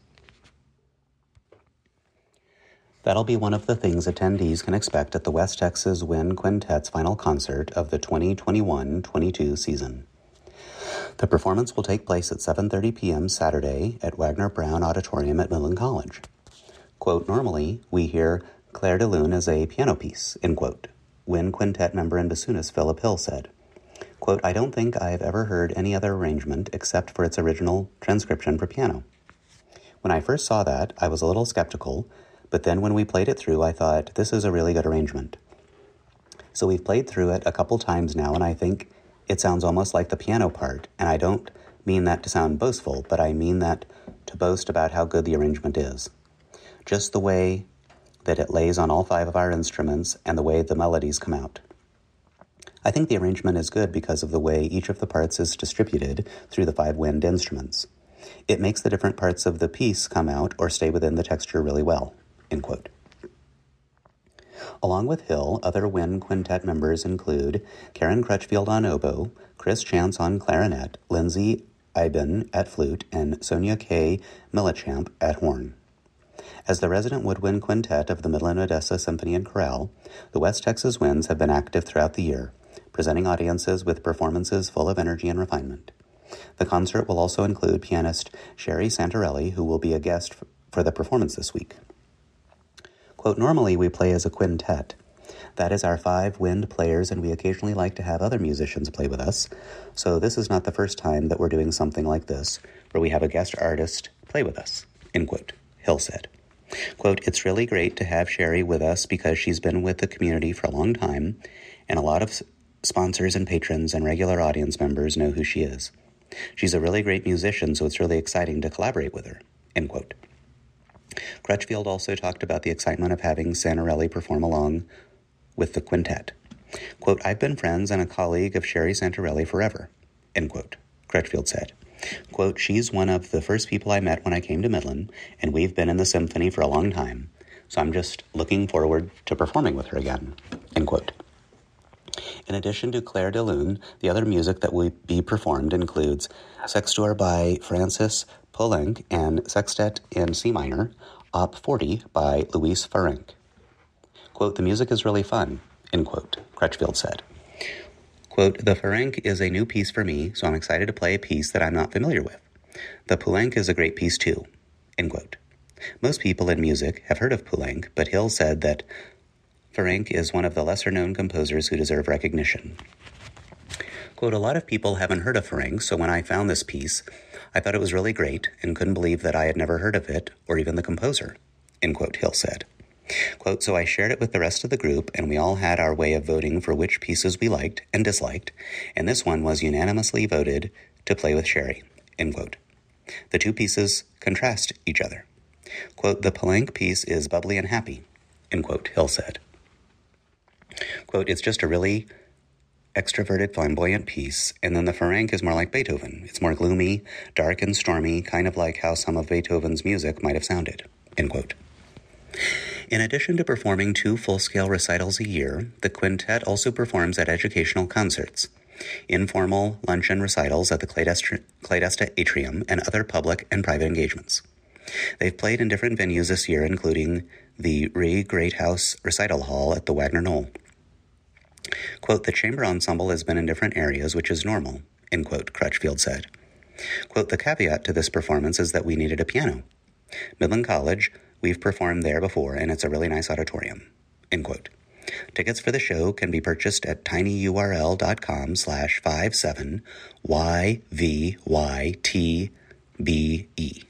That'll be one of the things attendees can expect at the West Texas Wind Quintet's final concert of the twenty twenty-one twenty-two season. The performance will take place at seven thirty p.m. Saturday at Wagner Brown Auditorium at Midland College. Quote, normally, we hear Clair de Lune as a piano piece, end quote. Wind Quintet member and bassoonist Philip Hill said, quote, I don't think I've ever heard any other arrangement except for its original transcription for piano. When I first saw that, I was a little skeptical, but then when we played it through, I thought, this is a really good arrangement. So we've played through it a couple times now, and I think it sounds almost like the piano part, and I don't mean that to sound boastful, but I mean that to boast about how good the arrangement is. Just the way that it lays on all five of our instruments and the way the melodies come out. I think the arrangement is good because of the way each of the parts is distributed through the five wind instruments. It makes the different parts of the piece come out or stay within the texture really well, end quote. Along with Hill, other Wind Quintet members include Karen Crutchfield on oboe, Chris Chance on clarinet, Lindsay Iben at flute, and Sonia K. Millichamp at horn. As the resident woodwind quintet of the Midland-Odessa Symphony and Chorale, the West Texas Winds have been active throughout the year, presenting audiences with performances full of energy and refinement. The concert will also include pianist Sherry Santarelli, who will be a guest for the performance this week. Quote, normally we play as a quintet. That is our five wind players, and we occasionally like to have other musicians play with us. So this is not the first time that we're doing something like this, where we have a guest artist play with us, end quote, Hill said. Quote, it's really great to have Sherry with us because she's been with the community for a long time, and a lot of sponsors and patrons and regular audience members know who she is. She's a really great musician, so it's really exciting to collaborate with her, end quote. Crutchfield also talked about the excitement of having Santarelli perform along with the quintet. Quote, I've been friends and a colleague of Sherry Santarelli forever, end quote, Crutchfield said. Quote, she's one of the first people I met when I came to Midland, and we've been in the symphony for a long time, so I'm just looking forward to performing with her again, end quote. In addition to Clair de Lune, the other music that will be performed includes Sextuor by Francis Poulenc and Sextet in C minor, Op forty by Luis Ferenc. Quote, the music is really fun, end quote, Crutchfield said. Quote, the Ferenc is a new piece for me, so I'm excited to play a piece that I'm not familiar with. The Poulenc is a great piece too, end quote. Most people in music have heard of Poulenc, but Hill said that Ferenc is one of the lesser-known composers who deserve recognition. Quote, a lot of people haven't heard of Ferenc, so when I found this piece, I thought it was really great and couldn't believe that I had never heard of it or even the composer, end quote, Hill said. Quote, so I shared it with the rest of the group, and we all had our way of voting for which pieces we liked and disliked, and this one was unanimously voted to play with Sherry, end quote. The two pieces contrast each other. Quote, the Poulenc piece is bubbly and happy, end quote, Hill said. Quote, it's just a really extroverted, flamboyant piece, and then the Ferenc is more like Beethoven. It's more gloomy, dark and stormy, kind of like how some of Beethoven's music might have sounded, end quote. In addition to performing two full-scale recitals a year, the quintet also performs at educational concerts, informal luncheon recitals at the Cladesta, Cladesta Atrium, and other public and private engagements. They've played in different venues this year, including the Ree Greathouse Recital Hall at the Wagner Knoll. Quote, the chamber ensemble has been in different areas, which is normal, end quote, Crutchfield said. Quote, the caveat to this performance is that we needed a piano. Midland College, we've performed there before, and it's a really nice auditorium, end quote. Tickets for the show can be purchased at tinyurl.com slash five seven Y V Y T B E.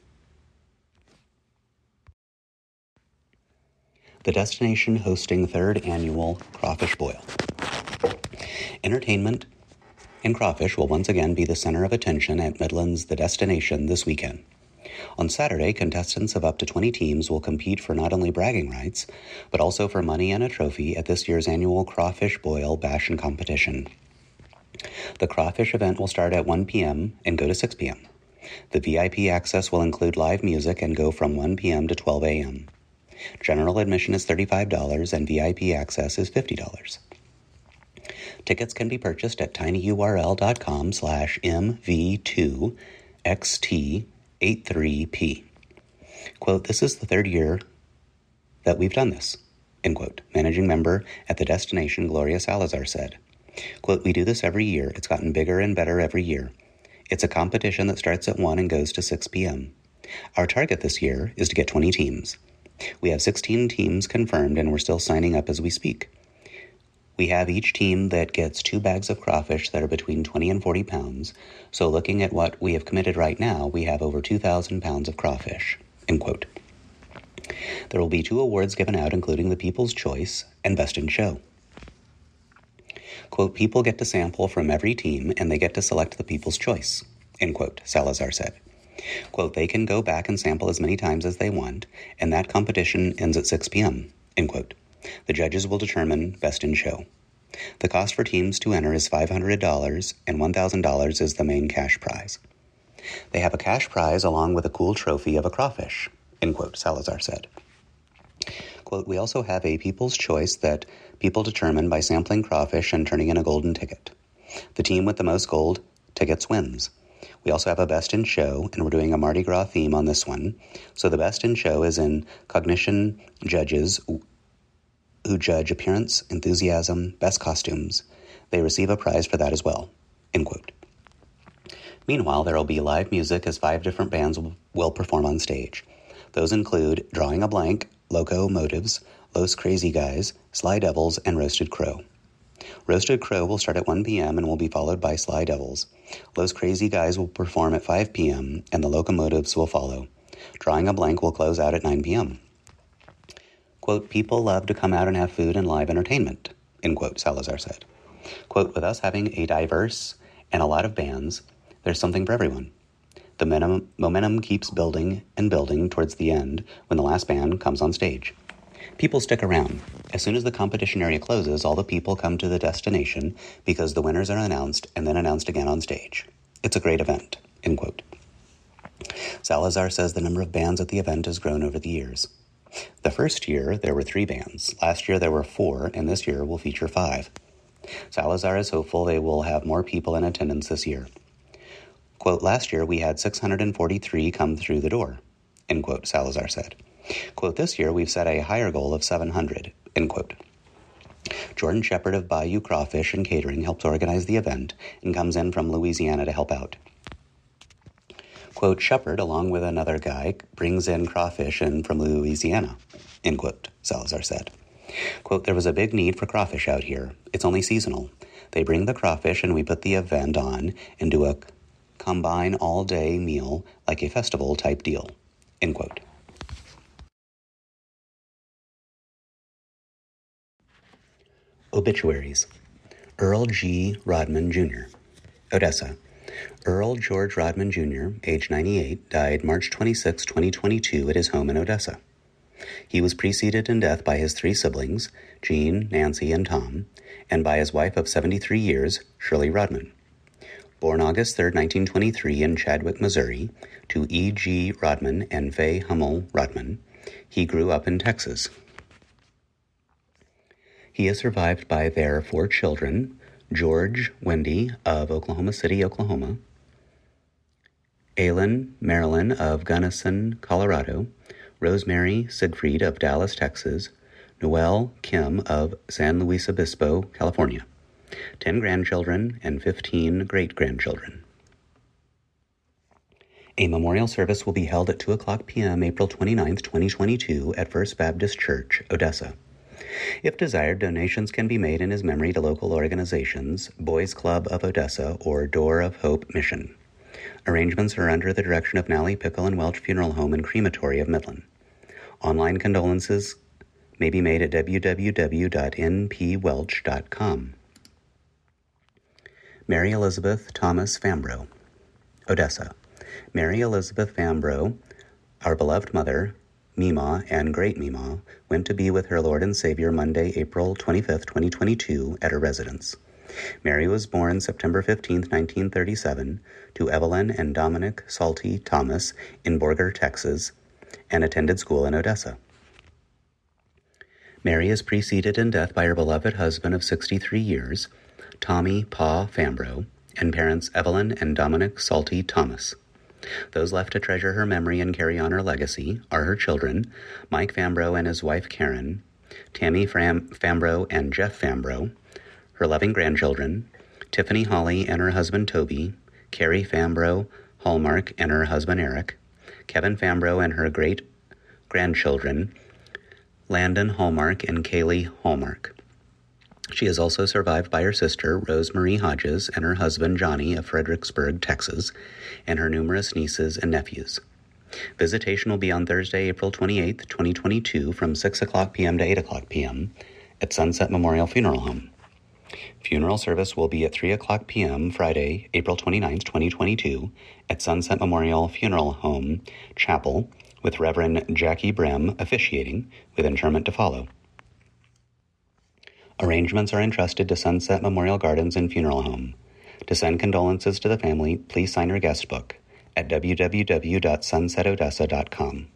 The destination hosting third annual Crawfish Boil. Entertainment and crawfish will once again be the center of attention at Midland's The Destination this weekend. On Saturday, contestants of up to twenty teams will compete for not only bragging rights, but also for money and a trophy at this year's annual Crawfish Boil Bash and Competition. The crawfish event will start at one p.m. and go to six p.m. The V I P access will include live music and go from one p.m. to twelve a.m. General admission is thirty-five dollars and V I P access is fifty dollars. Tickets can be purchased at tinyurl.com slash MV2XT83P. Quote, "This is the third year that we've done this," end quote. Managing member at The Destination, Gloria Salazar, said, quote, "We do this every year. It's gotten bigger and better every year. It's a competition that starts at one and goes to six p.m. Our target this year is to get twenty teams. We have sixteen teams confirmed and we're still signing up as we speak. We have each team that gets two bags of crawfish that are between twenty and forty pounds, so looking at what we have committed right now, we have over two thousand pounds of crawfish," end quote. There will be two awards given out, including the People's Choice and Best in Show. Quote, "People get to sample from every team and they get to select the People's Choice," end quote, Salazar said. Quote, "They can go back and sample as many times as they want, and that competition ends at six p.m., end quote. The judges will determine Best in Show. The cost for teams to enter is five hundred dollars, and one thousand dollars is the main cash prize. They have a cash prize along with a cool trophy of a crawfish," end quote, Salazar said. Quote, "We also have a People's Choice that people determine by sampling crawfish and turning in a golden ticket. The team with the most gold tickets wins. We also have a Best in Show, and we're doing a Mardi Gras theme on this one. So the Best in Show is in cognition judges who judge appearance, enthusiasm, best costumes. They receive a prize for that as well," end quote. Meanwhile, there will be live music as five different bands will, will perform on stage. Those include Drawing a Blank, Loco Motives, Los Crazy Guys, Sly Devils, and Roasted Crow. Roasted Crow will start at one p.m. and will be followed by Sly Devils. Los Crazy Guys will perform at five p.m. and the Locomotives will follow. Drawing a Blank will close out at nine p.m. Quote, "People love to come out and have food and live entertainment," end quote, Salazar said. Quote, "With us having a diverse and a lot of bands, there's something for everyone. The momentum, momentum keeps building and building towards the end when the last band comes on stage. People stick around. As soon as the competition area closes, all the people come to the destination because the winners are announced and then announced again on stage. It's a great event," end quote. Salazar says the number of bands at the event has grown over the years. The first year, there were three bands. Last year, there were four, and this year will feature five. Salazar is hopeful they will have more people in attendance this year. Quote, "Last year, we had six hundred forty-three come through the door," end quote, Salazar said. Quote, "This year, we've set a higher goal of seven hundred, end quote. Jordan Shepard of Bayou Crawfish and Catering helps organize the event and comes in from Louisiana to help out. Quote, "Shepard, along with another guy, brings in crawfish in from Louisiana," end quote, Salazar said. Quote, "There was a big need for crawfish out here. It's only seasonal. They bring the crawfish and we put the event on and do a combine all-day meal like a festival-type deal," end quote. Obituaries. Earl G. Rodman, Junior Odessa. Earl George Rodman, Junior, age ninety-eight, died March twenty-sixth, twenty twenty-two at his home in Odessa. He was preceded in death by his three siblings, Jean, Nancy, and Tom, and by his wife of seventy-three years, Shirley Rodman. Born August third, nineteen twenty-three in Chadwick, Missouri, to E G. Rodman and Faye Hummel Rodman, he grew up in Texas. He is survived by their four children, George Wendy of Oklahoma City, Oklahoma, Aylin Marilyn of Gunnison, Colorado, Rosemary Siegfried of Dallas, Texas, Noelle Kim of San Luis Obispo, California, ten grandchildren and fifteen great-grandchildren. A memorial service will be held at two o'clock p.m. April twenty-ninth, twenty twenty-two at First Baptist Church, Odessa. If desired, donations can be made in his memory to local organizations, Boys Club of Odessa or Door of Hope Mission. Arrangements are under the direction of Nally Pickle and Welch Funeral Home and Crematory of Midland. Online condolences may be made at w w w dot n p welch dot com. Mary Elizabeth Thomas Fambro, Odessa. Mary Elizabeth Fambro, our beloved mother, Mima and Great Mima, went to be with her Lord and Savior Monday, April twenty-fifth, twenty twenty-two, at her residence. Mary was born September fifteenth, nineteen thirty-seven, to Evelyn and Dominic Salty Thomas in Borger, Texas, and attended school in Odessa. Mary is preceded in death by her beloved husband of sixty-three years, Tommy Pa Fambro, and parents Evelyn and Dominic Salty Thomas. Those left to treasure her memory and carry on her legacy are her children, Mike Fambro and his wife Karen, Tammy Fram- Fambro and Jeff Fambro, her loving grandchildren, Tiffany Holly and her husband Toby, Carrie Fambro Hallmark and her husband Eric, Kevin Fambro and her great-grandchildren, Landon Hallmark and Kaylee Hallmark. She is also survived by her sister, Rose Marie Hodges, and her husband, Johnny, of Fredericksburg, Texas, and her numerous nieces and nephews. Visitation will be on Thursday, April twenty-eighth, twenty twenty-two, from six o'clock p.m. to eight o'clock p.m. at Sunset Memorial Funeral Home. Funeral service will be at three o'clock p.m. Friday, April twenty-ninth, twenty twenty-two, at Sunset Memorial Funeral Home Chapel, with Reverend Jackie Brem officiating, with interment to follow. Arrangements are entrusted to Sunset Memorial Gardens and Funeral Home. To send condolences to the family, please sign your guest book at w w w dot sunset odessa dot com.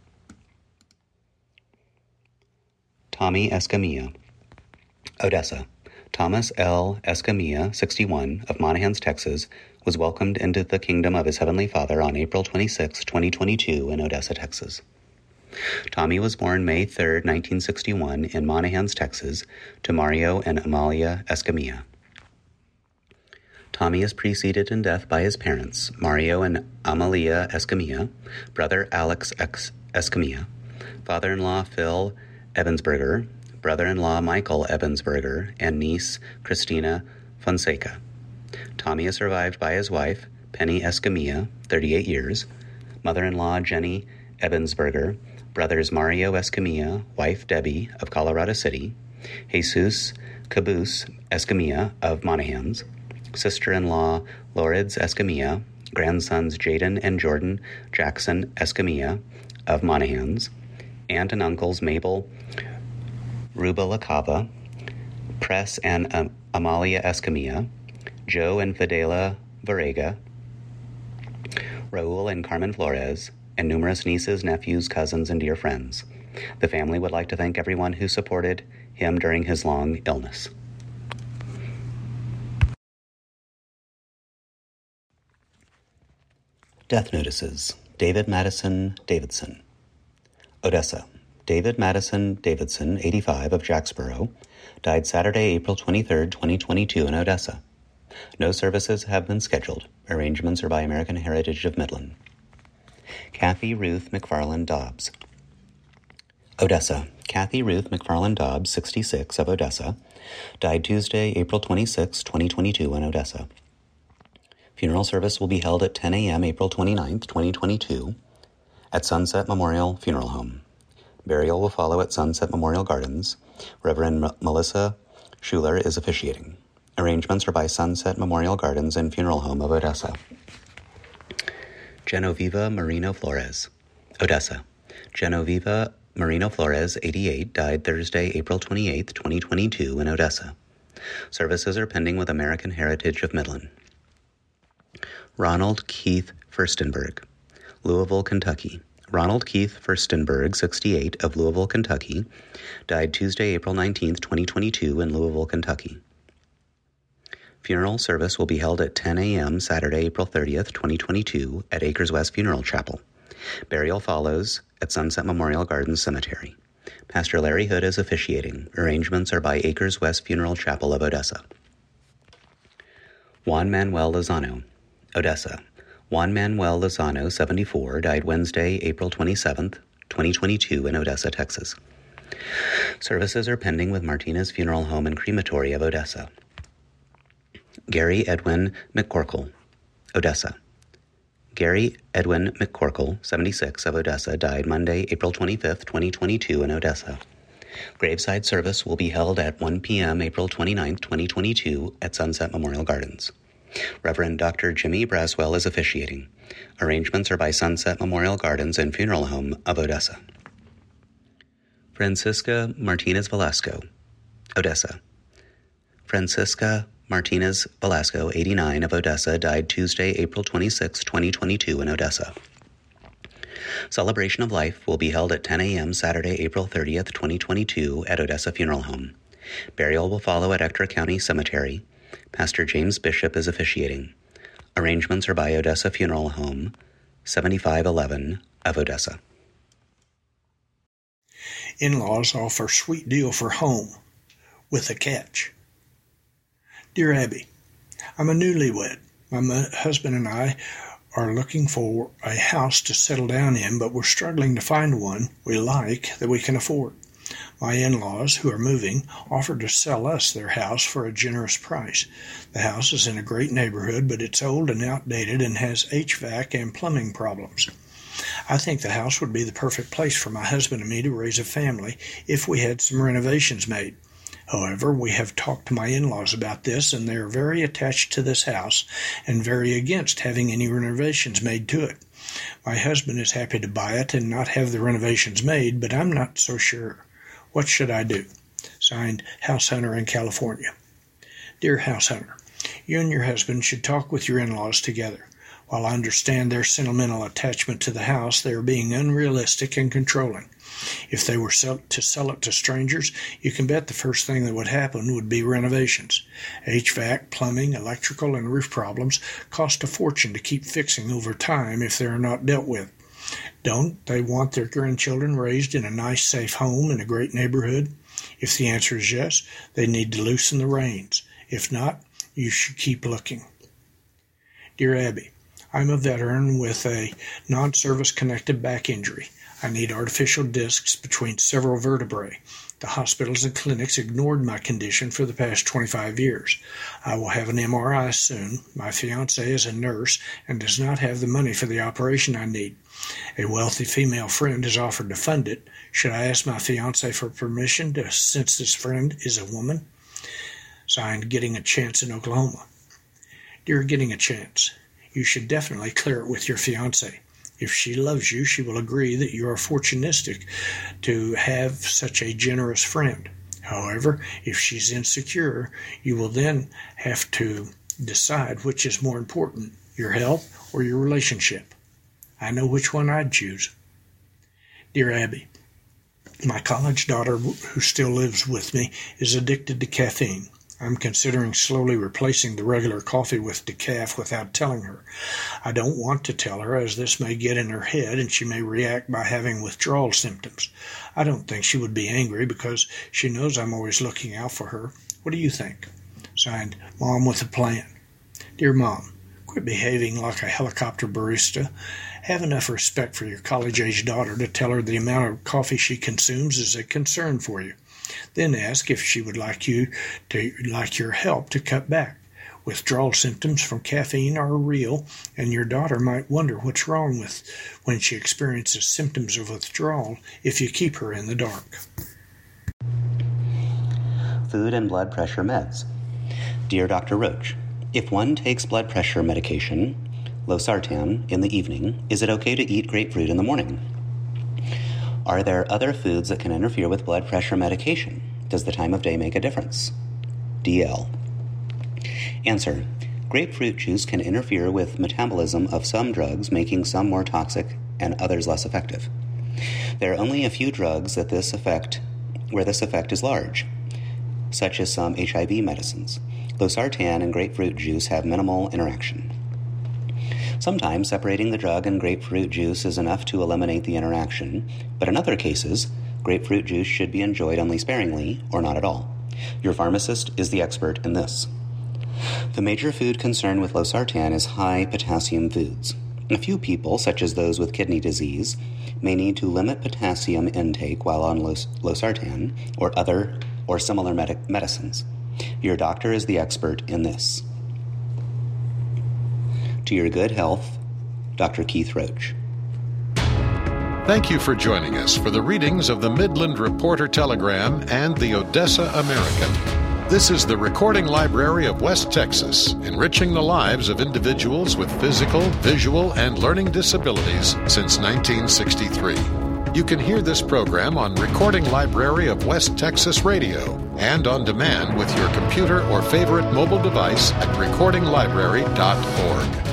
Tommy Escamilla, Odessa. Thomas L. Escamilla, sixty-one, of Monahans, Texas, was welcomed into the kingdom of his Heavenly Father on April twenty-sixth, twenty twenty-two, in Odessa, Texas. Tommy was born May third, nineteen sixty-one, in Monahans, Texas, to Mario and Amalia Escamilla. Tommy is preceded in death by his parents, Mario and Amalia Escamilla, brother Alex Ex- Escamilla, father-in-law Phil Evansberger, brother-in-law Michael Evansberger, and niece Christina Fonseca. Tommy is survived by his wife, Penny Escamilla, thirty-eight years, mother-in-law Jenny Evansberger, brothers Mario Escamilla, wife Debbie of Colorado City, Jesus Caboose Escamilla of Monahans, sister-in-law Lourdes Escamilla, grandsons Jaden and Jordan Jackson Escamilla of Monahans, aunt and uncles Mabel Rubalacava, Press and um, Amalia Escamilla, Joe and Fidela Varega, Raul and Carmen Flores, and numerous nieces, nephews, cousins, and dear friends. The family would like to thank everyone who supported him during his long illness. Death notices. David Madison Davidson, Odessa. David Madison Davidson, eighty-five, of Jacksboro, died Saturday, April twenty-third, twenty twenty-two, in Odessa. No services have been scheduled. Arrangements are by American Heritage of Midland. Kathy Ruth McFarland Dobbs, Odessa. Kathy Ruth McFarland Dobbs, sixty-six, of Odessa, died Tuesday, April twenty-sixth, twenty twenty-two, in Odessa. Funeral service will be held at ten a.m. April twenty-ninth, twenty twenty-two, at Sunset Memorial Funeral Home. Burial will follow at Sunset Memorial Gardens. Reverend M- Melissa Schuler is officiating. Arrangements are by Sunset Memorial Gardens and Funeral Home of Odessa. Genoveva Marino Flores, Odessa. Genoveva Marino Flores, eighty-eight, died Thursday, April twenty-eighth, twenty twenty-two, in Odessa. Services are pending with American Heritage of Midland. Ronald Keith Furstenberg, Louisville, Kentucky. Ronald Keith Furstenberg, sixty-eight, of Louisville, Kentucky, died Tuesday, April nineteenth, twenty twenty-two, in Louisville, Kentucky. Funeral service will be held at ten a.m. Saturday, April thirtieth, twenty twenty-two, at Acres West Funeral Chapel. Burial follows at Sunset Memorial Gardens Cemetery. Pastor Larry Hood is officiating. Arrangements are by Acres West Funeral Chapel of Odessa. Juan Manuel Lozano, Odessa. Juan Manuel Lozano, seventy-four, died Wednesday, April twenty-seventh, twenty twenty-two, in Odessa, Texas. Services are pending with Martinez Funeral Home and Crematory of Odessa. Gary Edwin McCorkle, Odessa. Gary Edwin McCorkle, seventy-six, of Odessa, died Monday, April twenty-fifth, twenty twenty-two, in Odessa. Graveside service will be held at one p.m. April twenty-ninth, twenty twenty-two, at Sunset Memorial Gardens. Reverend Doctor Jimmy Braswell is officiating. Arrangements are by Sunset Memorial Gardens and Funeral Home of Odessa. Francisca Martinez Velasco, Odessa. Francisca Martinez Velasco, eighty-nine, of Odessa, died Tuesday, April twenty-sixth, twenty twenty-two in Odessa. Celebration of Life will be held at ten a.m. Saturday, April thirtieth, twenty twenty-two at Odessa Funeral Home. Burial will follow at Ector County Cemetery. Pastor James Bishop is officiating. Arrangements are by Odessa Funeral Home, seventy-five eleven of Odessa. In-laws offer sweet deal for home, with a catch. Dear Abby, I'm a newlywed. My husband and I are looking for a house to settle down in, but we're struggling to find one we like that we can afford. My in-laws, who are moving, offered to sell us their house for a generous price. The house is in a great neighborhood, but it's old and outdated and has H V A C and plumbing problems. I think the house would be the perfect place for my husband and me to raise a family if we had some renovations made. However, we have talked to my in-laws about this, and they are very attached to this house and very against having any renovations made to it. My husband is happy to buy it and not have the renovations made, but I'm not so sure. What should I do? Signed, House Hunter in California. Dear House Hunter, you and your husband should talk with your in-laws together. While I understand their sentimental attachment to the house, they are being unrealistic and controlling. If they were sell- to sell it to strangers, you can bet the first thing that would happen would be renovations. H V A C, plumbing, electrical, and roof problems cost a fortune to keep fixing over time if they are not dealt with. Don't they want their grandchildren raised in a nice, safe home in a great neighborhood? If the answer is yes, they need to loosen the reins. If not, you should keep looking. Dear Abby, I'm a veteran with a non-service connected back injury. I need artificial discs between several vertebrae. The hospitals and clinics ignored my condition for the past twenty-five years. I will have an M R I soon. My fiancée is a nurse and does not have the money for the operation I need. A wealthy female friend has offered to fund it. Should I ask my fiancée for permission to, since this friend is a woman? Signed, Getting a Chance in Oklahoma. Dear Getting a Chance, you should definitely clear it with your fiancée. If she loves you, she will agree that you are fortunistic to have such a generous friend. However, if she's insecure, you will then have to decide which is more important, your health or your relationship. I know which one I'd choose. Dear Abby, my college daughter, who still lives with me, is addicted to caffeine. I'm considering slowly replacing the regular coffee with decaf without telling her. I don't want to tell her, as this may get in her head and she may react by having withdrawal symptoms. I don't think she would be angry because she knows I'm always looking out for her. What do you think? Signed, Mom with a Plan. Dear Mom, quit behaving like a helicopter barista. Have enough respect for your college-age daughter to tell her the amount of coffee she consumes is a concern for you. Then ask if she would like you to like your help to cut back. Withdrawal symptoms from caffeine are real, and your daughter might wonder what's wrong with when she experiences symptoms of withdrawal if you keep her in the dark. Food and blood pressure meds. Dear Doctor Roach, if one takes blood pressure medication, losartan, in the evening, is it okay to eat grapefruit in the morning? Are there other foods that can interfere with blood pressure medication? Does the time of day make a difference? D L. Answer. Grapefruit juice can interfere with metabolism of some drugs, making some more toxic and others less effective. There are only a few drugs that this effect, where this effect is large, such as some H I V medicines. Losartan and grapefruit juice have minimal interaction. Sometimes separating the drug and grapefruit juice is enough to eliminate the interaction, but in other cases, grapefruit juice should be enjoyed only sparingly or not at all. Your pharmacist is the expert in this. The major food concern with losartan is high potassium foods. A few people, such as those with kidney disease, may need to limit potassium intake while on los- losartan or other or similar med- medicines. Your doctor is the expert in this. To your good health, Doctor Keith Roach. Thank you for joining us for the readings of the Midland Reporter Telegram and the Odessa American. This is the Recording Library of West Texas, enriching the lives of individuals with physical, visual, and learning disabilities since nineteen sixty-three. You can hear this program on Recording Library of West Texas Radio and on demand with your computer or favorite mobile device at recording library dot org.